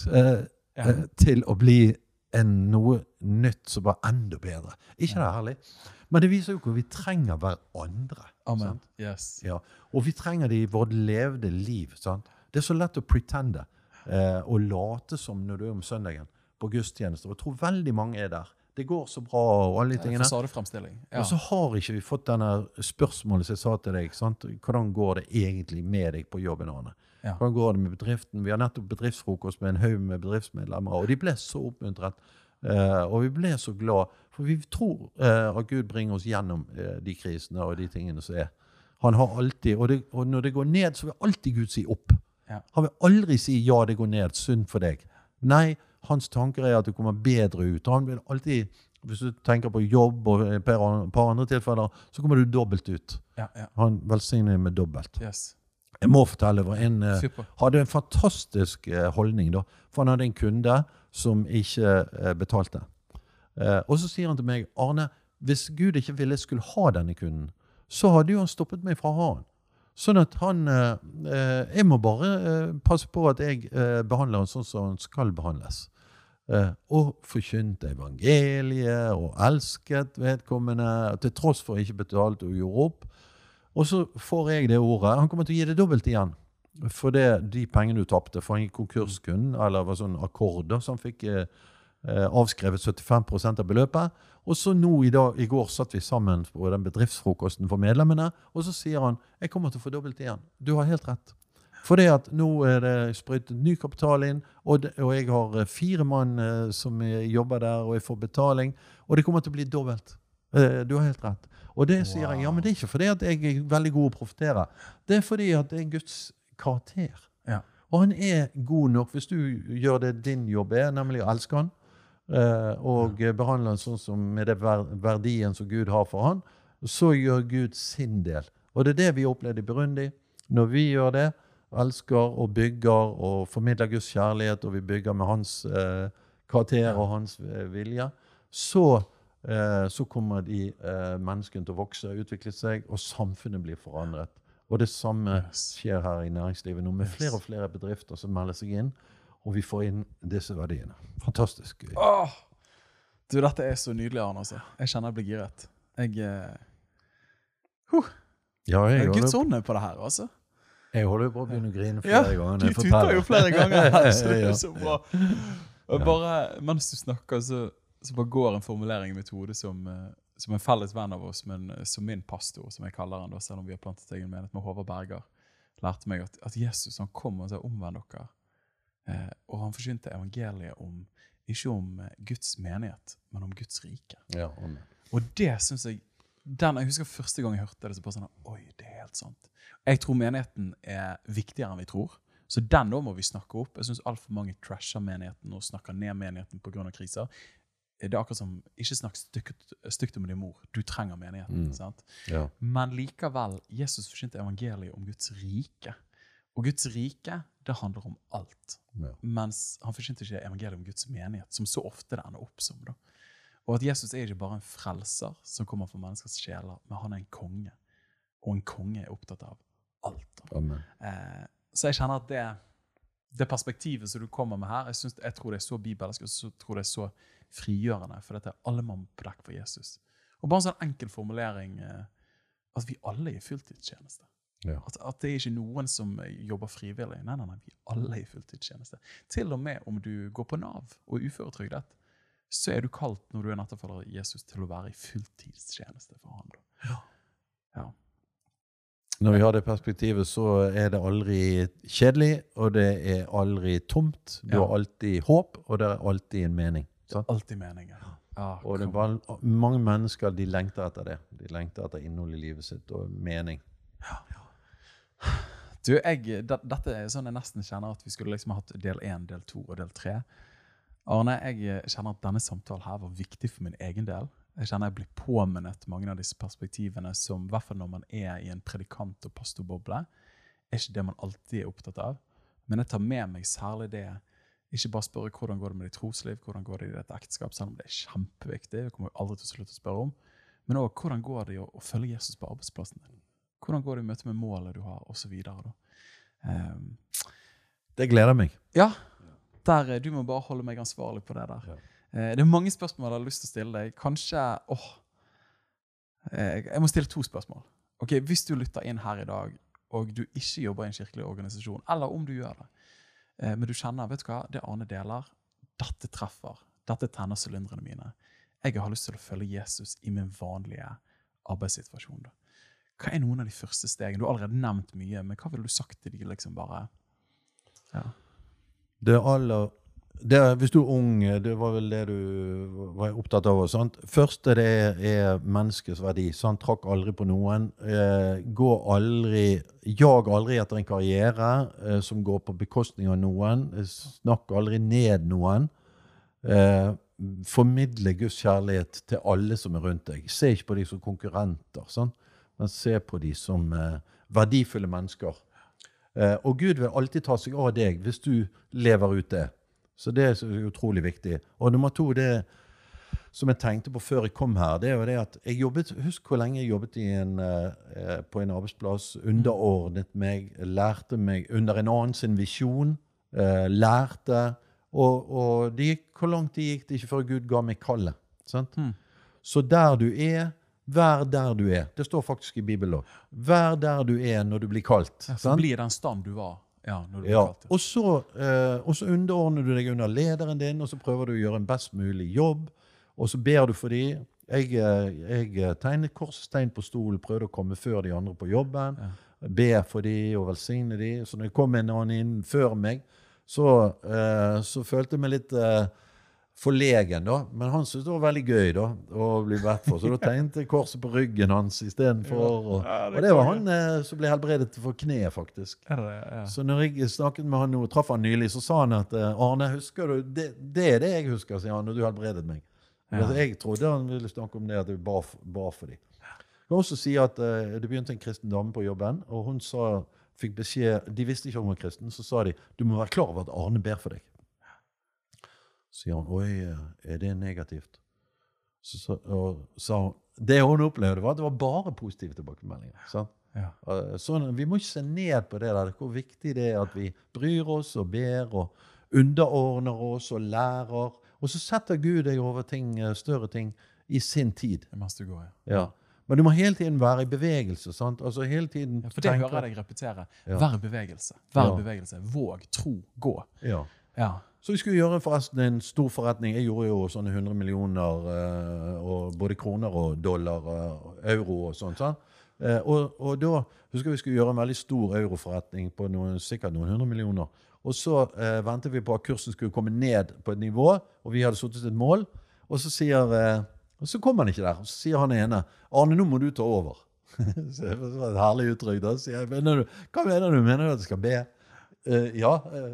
til å bli noe nytt som var enda bedre. Ikke det herlig? Men det viser jo hvor vi trenger hverandre. Amen. Yes. Ja. Og vi trenger det i vårt levde liv. Sant? Det er så lett å pretende og late som når du er om søndagen på gudstjenester. Og jeg tror veldig mange er der. Det går så bra og alle de tingene. Fasadefremstilling. Ja. Og så har ikke vi fått denne spørsmålet som jeg sa til deg. Sant? Hvordan går det egentlig med deg på jobben, Arne? Ja. Hvordan går det med bedriften? Vi har nettopp bedriftsfrokost med en haug med bedriftsmedlemmer, og de ble så oppmuntret. Og vi ble så glad, for vi tror at Gud bringer oss gjennom de krisene og de tingene som er. Han har alltid, og når det går ned, så vil alltid Gud si opp. Ja. Han vil aldri si ja, det går ned, synd for deg. Nei, hans tanker er at det kommer bedre ut. Han vil alltid, hvis du tenker på jobb og et par andre tilfeller, så kommer du dobbelt ut. Ja, ja. Han velsigner med dobbelt. Yes. Jeg må fortelle, hadde en fantastisk holdning da, for han hadde en kunde som ikke betalte. Og så sier han til meg, Arne, hvis Gud ikke ville skulle ha denne kunden, så hadde jo han stoppet meg fra å ha han. Sånn at jeg må bare passe på at jeg behandler han sånn som han skal behandles. Og forkynte evangeliet, og elsket vedkommende, til tross for ikke betalt og gjorde opp. Og så får jeg det ordet. Han kommer til å gi det dobbelt igjen. For de pengene du tappte for en konkurskunde, eller var sånn akkorder, som fikk avskrevet 75% av beløpet. Og så nå i går satt vi sammen på den bedriftsfrokosten for medlemmene, og så sier han, jeg kommer til å få dobbelt igjen. Du har helt rett. For det at nå er det sprøytet ny kapital inn, og jeg har 4 mann som jobber der, og jeg får betaling, og det kommer til å bli dobbelt. Du har helt rett. Og det sier jeg, ja, men det er ikke fordi at jeg er veldig god å profetere. Det er fordi at det er Guds karakter. Ja. Og han er god nok, hvis du gjør det din jobb er, nemlig å elske han, og behandle han sånn som med det verdien som Gud har for han, så gjør Gud sin del. Og det er det vi opplevde i Burundi. Når vi gjør det, elsker og bygger og formidler Guds kjærlighet, og vi bygger med hans karakter og hans vilje, så kommer de menneskene til å vokse, utvikle seg, og samfunnet blir forandret. Og det samme skjer her i næringslivet nå, med flere og flere bedrifter som melder seg inn, og vi får inn disse verdiene. Fantastisk. Du, dette er så nydelig, Arne, altså. Jeg kjenner jeg blir giret. Jeg er Guds ånd på det her, altså. Jeg holder jo på å begynne å grine flere ganger. Du tuter jo flere ganger, så det er så bra. Og bare, mens du snakker, så bare går en formulering i mitt hode som en felles venn av oss, men som min pastor, som jeg kaller han da, selv om vi har plantet egen menighet med Håvard Berger, lærte meg at Jesus, han kom og sa, omvend dere. Og han forsynte evangeliet ikke om Guds menighet, men om Guds rike. Ja, og det synes jeg, jeg husker første gang jeg hørte det, så bare sånn, oi, det er helt sant. Jeg tror menigheten er viktigere enn vi tror, så den da må vi snakke opp. Jeg synes alt for mange trasher menigheten og snakker ned menigheten på grunn av kriser. Det er akkurat som, ikke snakk stygt om din mor, du trenger menigheten, sant? Ja. Men likevel, Jesus forsynte evangeliet om Guds rike. Og Guds rike, det handler om alt. Ja. Mens han forsynte ikke evangeliet om Guds menighet, som så ofte det ender opp som. Da. Og at Jesus er ikke bare en frelser som kommer for menneskers sjeler, men han er en konge. Og en konge er opptatt av alt. Så jeg kjenner at det perspektivet som du kommer med her, jeg tror det er så bibelsk, og så tror det er så frigjørende, for dette er alle mann på dekk for Jesus. Og bare en sånn enkel formulering, at vi alle er i fulltidstjeneste. Ja. At det er ikke noen som jobber frivillig. Nei, vi alle er i fulltidstjeneste. Til og med om du går på Nav og uføretrygdet, så er du kalt når du er etterfølger av Jesus til å være i fulltidstjeneste for han. Ja. Ja. Når vi har det perspektivet, så er det aldri kjedelig, og det er aldri tomt. Du har alltid håp, og det er alltid en mening. Det er alltid mening, og det er mange mennesker, de lengter etter det. De lengter etter innhold i livet sitt og mening. Du, dette er sånn jeg nesten kjenner at vi skulle liksom hatt del 1, del 2 og del 3. Arne, jeg kjenner at denne samtalen her var viktig for min egen del. Jeg kjenner jeg blir påminnet mange av disse perspektivene som, I hvert fall når man I en predikant- og pastorboble, ikke det man alltid opptatt av. Men jeg tar med meg særlig det, ikke bare spørre hvordan går det med ditt trosliv, hvordan går det I ditt ekteskap, selv om det kjempeviktig, det kommer jeg aldri til å slutte å spørre om, men også hvordan går det å følge Jesus på arbeidsplassen din? Hvordan går det I møte med målet du har, og så videre da. Det gleder meg. Ja, du må bare holde meg ansvarlig på det der. Ja. Det mange spørsmål jeg har lyst til å stille deg. Kanskje, jeg må stille 2 spørsmål. Ok, hvis du lytter inn her I dag, og du ikke jobber I en kirkelig organisasjon, eller om du gjør det, men du kjenner, vet du hva, det Arne deler, dette treffer, dette tenner sylindrane mine. Jeg har lyst til å følge Jesus I min vanlige arbeidssituasjon. Da. Hva noen av de første stegene? Du har allerede nevnt mye, men hva vil du sagt til de liksom bare... Ja. Hvis du ung, det var vel det du var opptatt av. Sant? Første det menneskets verdi. Sant? Trakk aldri på noen. Jag aldri etter en karriere som går på bekostning av noen. Snakk aldri ned noen. Formidle Guds kjærlighet til alle som rundt deg. Se ikke på de som konkurrenter, sant? Men se på de som verdifulle mennesker. Og Gud vil alltid ta seg av deg hvis du lever ut det. Så det utrolig viktig. Og nummer 2, det som jeg tenkte på før jeg kom her, det var det at jeg jobbet, husk hvor lenge jeg jobbet på en arbeidsplass, underordnet meg, lærte meg under en annen sin visjon, lærte, og hvor langt det gikk det ikke før Gud ga meg kallet. Sant? Så der du vær der du det står faktisk I Bibelen også. Vær der du når du blir kalt. Ja, så blir den stand du var. Ja, når du blir kalt. Og så underordner du deg under lederen din, og så prøver du å gjøre en best mulig jobb, og så ber du for dem. Jeg tegnet korstegn på stolen, prøvde å komme før de andre på jobben, be for dem og velsigne dem. Så når jeg kom en annen inn før meg, så følte jeg meg litt forlegen da, men han synes det var veldig gøy da, å bli bedt for, så da tegnte jeg korset på ryggen hans I stedet for, og det var han som ble helbredet for kne faktisk. Så når jeg snakket med han nå, traff han nylig, så sa han at Arne, husker du, det det jeg husker, sier han, når du helbredet meg. Jeg trodde han ville snakke om det, at jeg ba for dem. Jeg kan også si at det begynte en kristen dame på jobben, og hun fikk beskjed, de visste ikke om hun var kristen, så sa de, du må være klar over at Arne ber for deg. Så sier han, oi, det negativt? Så sa hun, det hun opplevde var at det var bare positive tilbakemeldinger. Sant? Ja. Så vi må ikke se ned på det der, hvor viktig det at vi bryr oss og ber og underordner oss og lærer, og så setter Gud deg over større ting I sin tid. Mens du går, ja. Men du må hele tiden være I bevegelse, sant? Altså hele tiden for det hører jeg deg repetere. Vær I bevegelse. Våg, tro, gå. Ja. Så vi skulle gjøre forresten en stor forretning. Jeg gjorde jo sånne 100 millioner, og både kroner og dollar, euro og sånt. Sant? Og da husker vi skulle gjøre en veldig stor euroforretning på sikkert noen 100 millioner. Og så ventet vi på at kursen skulle komme ned på et nivå, og vi hadde satt et mål. Og så kom han ikke der. Og så sier han ene, Arne, nå må du ta over. Så det var et herlig uttrykk da. Så jeg, hva mener du? Mener du at jeg skal be? Ja.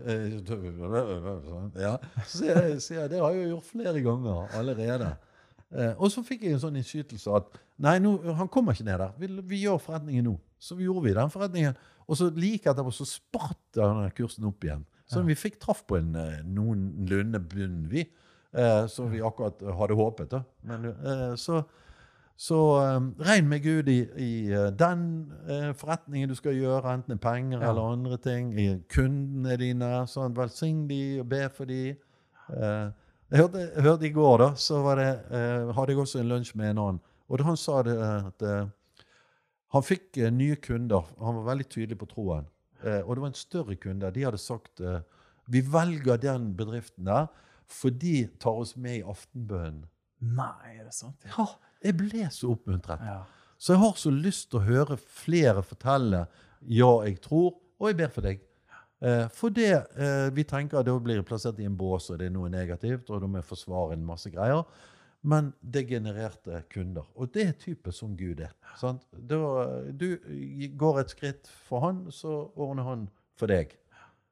Så sier jeg, det har jeg jo gjort flere ganger allerede. Og så fikk jeg en sånn innskytelse at, nei, han kommer ikke ned der. Vi gjør forretningen nå. Så vi gjorde den forretningen. Og så like etterpå så spratt denne kursen opp igjen. Så vi fikk traff på noenlunde bunn vi. Som vi akkurat hadde håpet. Da. Men, så regn med Gud I den forretningen du skal gjøre, enten penger eller andre ting, I kundene dine, sånn, velsign de og be for de. Jeg hørte I går da, så hadde jeg også en lunsj med en annen, og han sa det at han fikk nye kunder, han var veldig tydelig på troen, og det var en større kunde, de hadde sagt, vi velger den bedriften der, for de tar oss med I aftenbønnen. Nei, det sant? Ja, jeg ble så oppmuntret. Ja. Så jeg har så lyst til å høre flere fortelle, ja, jeg tror, og jeg ber for deg. For det, vi tenker at det blir plassert I en bås, og det noe negativt, og de må forsvare en masse greier, men det genererte kunder. Og det type som Gud sant? Du går et skritt for han, så ordner han for deg.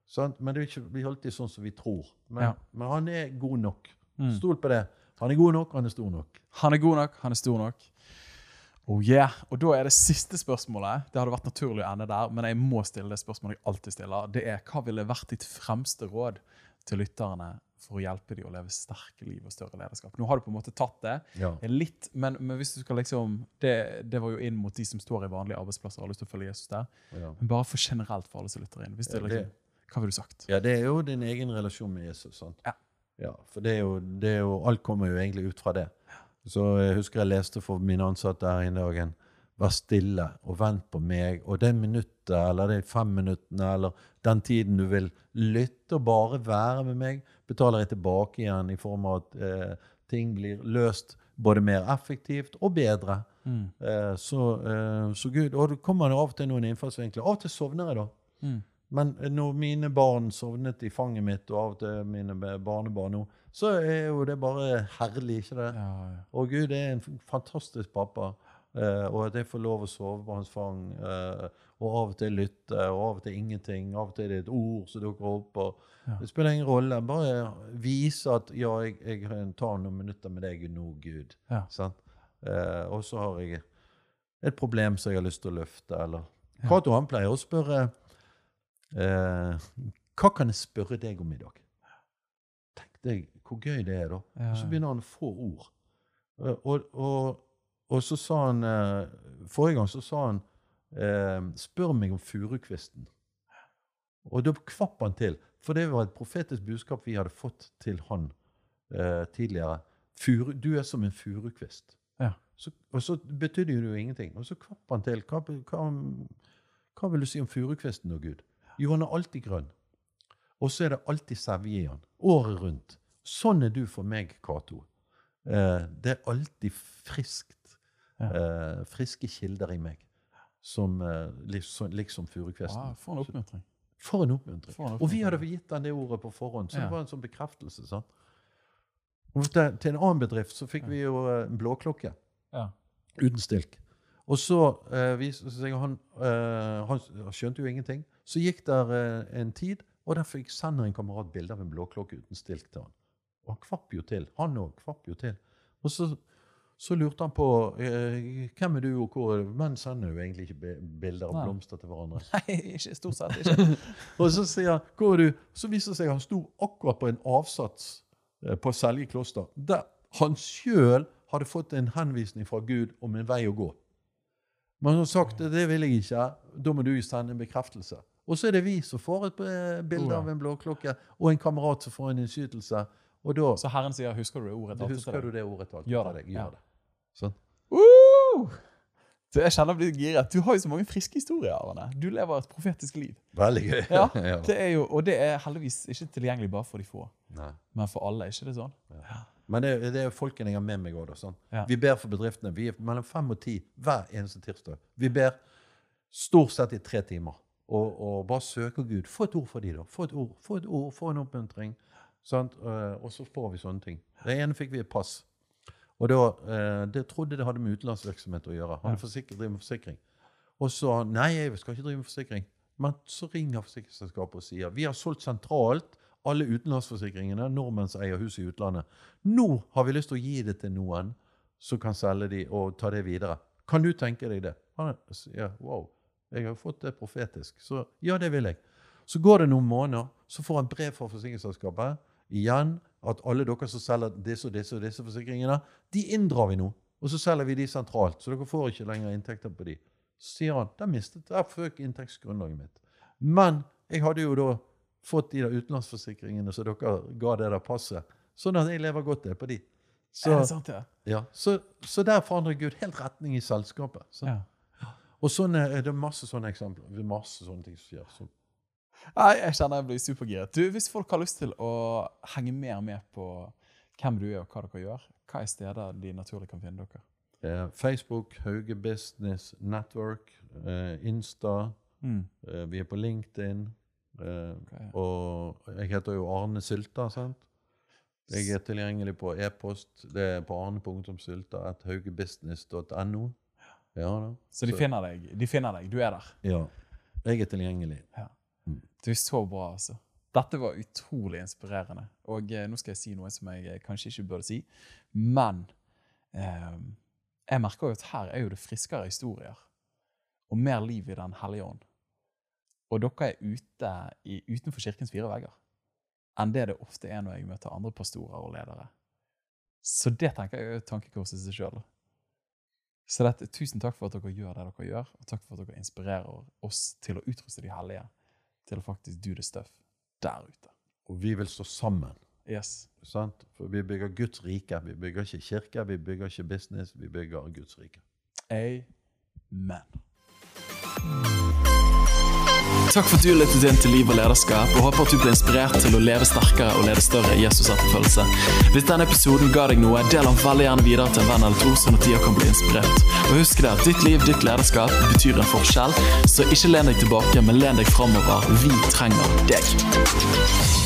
Sant? Men det er ikke alltid sånn som vi tror. Men, Ja. men han er god nok. Stol på det. Han er god nok, han er stor nok. Han er god nok, han er stor nok. Oh yeah. Og da er det siste spørsmålet. Det hadde vært naturlig å ende der, men jeg må stille det spørsmålet jeg alltid stiller. Det er, hva ville vært ditt fremste råd til lytterne for å hjelpe dem å leve sterke liv og større lederskap? Nå har du på en måte tatt det litt, men hvis du skal liksom, det var jo inn mot de som står i vanlige arbeidsplasser og har lyst til å følge Jesus der. Men bare for generelt for alle som lytter inn. Hvis det liksom, hva vil du sagt? Ja, det er jo din egen relasjon med Jesus, sant? Ja, for det er jo, alt kommer jo egentlig ut fra det. Så jeg husker jeg leste for mine ansatte her en dagen, vær stille og vent på meg, og det minuttet, eller de 5 minuttene, eller den tiden du vil lytte og bare være med meg, betaler jeg tilbake igjen i form av at ting blir løst både mer effektivt og bedre. Så Gud, og det kommer av og til noen innfallsvinkler. Av og til sovner jeg da. Men når mine barn sovnet i fanget mitt, og av og til mine barnebarn nå, så er jo det bare herlig, ikke det? Og Gud er en fantastisk pappa, og at jeg får lov å sove på hans fang, og av og til lytte, og av og til ingenting, av og til det er et ord som dukker opp, og det spiller ingen rolle. Bare vise at jeg tar noen minutter med deg nå, Gud. Sant? Og så har jeg et problem som jeg har lyst til å løfte, eller Cato han pleier å spørre, hva kan jeg spørre deg om i dag? Tenk deg hvor gøy det er da. Og så begynner han å få ord. Og så sa han, forrige gang så sa han, spør meg om furukvisten. Og da kvapp han til, for det var et profetisk budskap vi hadde fått til han tidligere. Du er som en furukvist. Og så betydde det jo ingenting. Og så kvapp han til, hva vil du si om furukvisten da, Gud? Jo, han er alltid grønn. Og så er det alltid sevje i han, året rundt. Sånn er du for meg, Cato. Det er alltid friskt. Friske kilder i meg, som liksom furukvesten. Wow, for en oppmuntring. For en oppmuntring. Og vi hadde gitt han det ordet på forhånd, så det var en sånn bekreftelse. Sant? Og til en annen bedrift så fikk vi jo en blåklokke, uten stilk. Og så viste det seg, han skjønte jo ingenting. Så gikk der en tid, og der fikk sender en kamerat bilder av en blåklokke uten stilk til han. Og han kvapp jo til. Han også kvapp jo til. Og så lurte han på, hvem er du og hvor er du? Men sender jo egentlig ikke bilder av blomster til hverandre. Nei, ikke stort sett ikke. Og så sier han, hvor er du? Så viser det seg at han sto akkurat på en avsats på Selje kloster, der han selv hadde fått en henvisning fra Gud om en vei å gå. Men han har sagt, det vil jeg ikke, da må du sende en bekreftelse. Og så er det vi som får et bilde av en blåklokke, og en kamerat som får en innskytelse. Og da, så Herren sier, husker du det ordet? Husker du det ordet? Gjør det. Gjør det. Sånn. Jeg kjenner å bli giret. Du har jo så mange friske historier, Arne. Du lever et profetisk liv. Veldig gøy. Ja, det er jo, og det er heldigvis ikke tilgjengelig bare for de få. Nei. Men for alle, ikke det sånn? Ja. Men det er folkene jeg har med meg også. Sånn. Vi ber for bedriftene. Vi er mellom 5 og 10 hver eneste tirsdag. Vi ber stort sett i 3 timer. Og bare søker Gud. Få et ord for de da. Få et ord, få en oppmuntring. Sant? Og så får vi sånne ting. Det ene fikk vi et pass. Og det trodde det hadde med utenlandsvirksomhet å gjøre. Han driver med forsikring. Og så, nei, jeg skal ikke drive med forsikring. Men så ringer forsikringsselskapet og sier, vi har solgt sentralt alle utenlandsforsikringene, nordmenns eier hus i utlandet. Nå har vi lyst til å gi det til noen som kan selge de og ta det videre. Kan du tenke deg det? Han sier, wow, jeg har fått det profetisk. Så ja, det vil jeg. Så går det noen måneder, så får han brev fra forsikringsselskapet, igjen, at alle dere som selger disse og disse og disse forsikringene, de inndrar vi nå, og så selger vi de sentralt, så dere får ikke lenger inntekter på de. Så sier han, der føk inntektsgrunnlaget mitt. Men jeg hadde jo da fått de der utenlandsforsikringene, så dere ga det der passet, sånn at jeg lever godt det på de. Så, er det sant, ja? Så der forandrer Gud helt retning i selskapet. Så. Ja. Og sånn er det masse sånne eksempler, masse sånne ting som skjer. Så. Nei, jeg kjenner jeg blir supergiret. Hvis folk har lyst til å henge mer med på hvem du er og hva dere gjør, hva er steder de naturlig kan finne dere? Facebook, Hauge Business Network, Insta, vi er på LinkedIn, og jeg heter jo Arne Sylta, sant? Jeg er tilgjengelig på e-post, det er på arne.sylta@haugebusiness.no. Ja, da. Så de finner deg, du er der? Ja, jeg er tilgjengelig. Ja. Det så bra, altså. Dette var utrolig inspirerende. Og nå skal jeg si noe som jeg kanskje ikke burde si. Men jeg merker jo at her jo det friskere historier. Og mer liv i den hellige ånd. Og dere utenfor kirkens 4 vegger. Enn det ofte når jeg møter andre pastorer og ledere. Så det tenker jeg jo tankekorset seg selv. Så tusen takk for at dere gjør det dere gjør, og takk for at dere inspirerer oss til å utruste de hellige, til å faktisk do the stuff der ute. Og vi vil stå sammen. Yes. Sant? For vi bygger Guds rike. Vi bygger ikke kirke, vi bygger ikke business, vi bygger Guds rike. Amen. Takk for at du lyttet inn til Liv og Lederskap, og håper at du ble inspirert til å leve sterkere og lede større Jesus-etterfølgelse. Hvis denne episoden ga deg noe, del den veldig gjerne videre til en venn eller to, sånn at de kan bli inspirert. Og husk det at ditt liv, ditt lederskap betyr en forskjell, så ikke len deg tilbake, men len deg fremover. Vi trenger deg.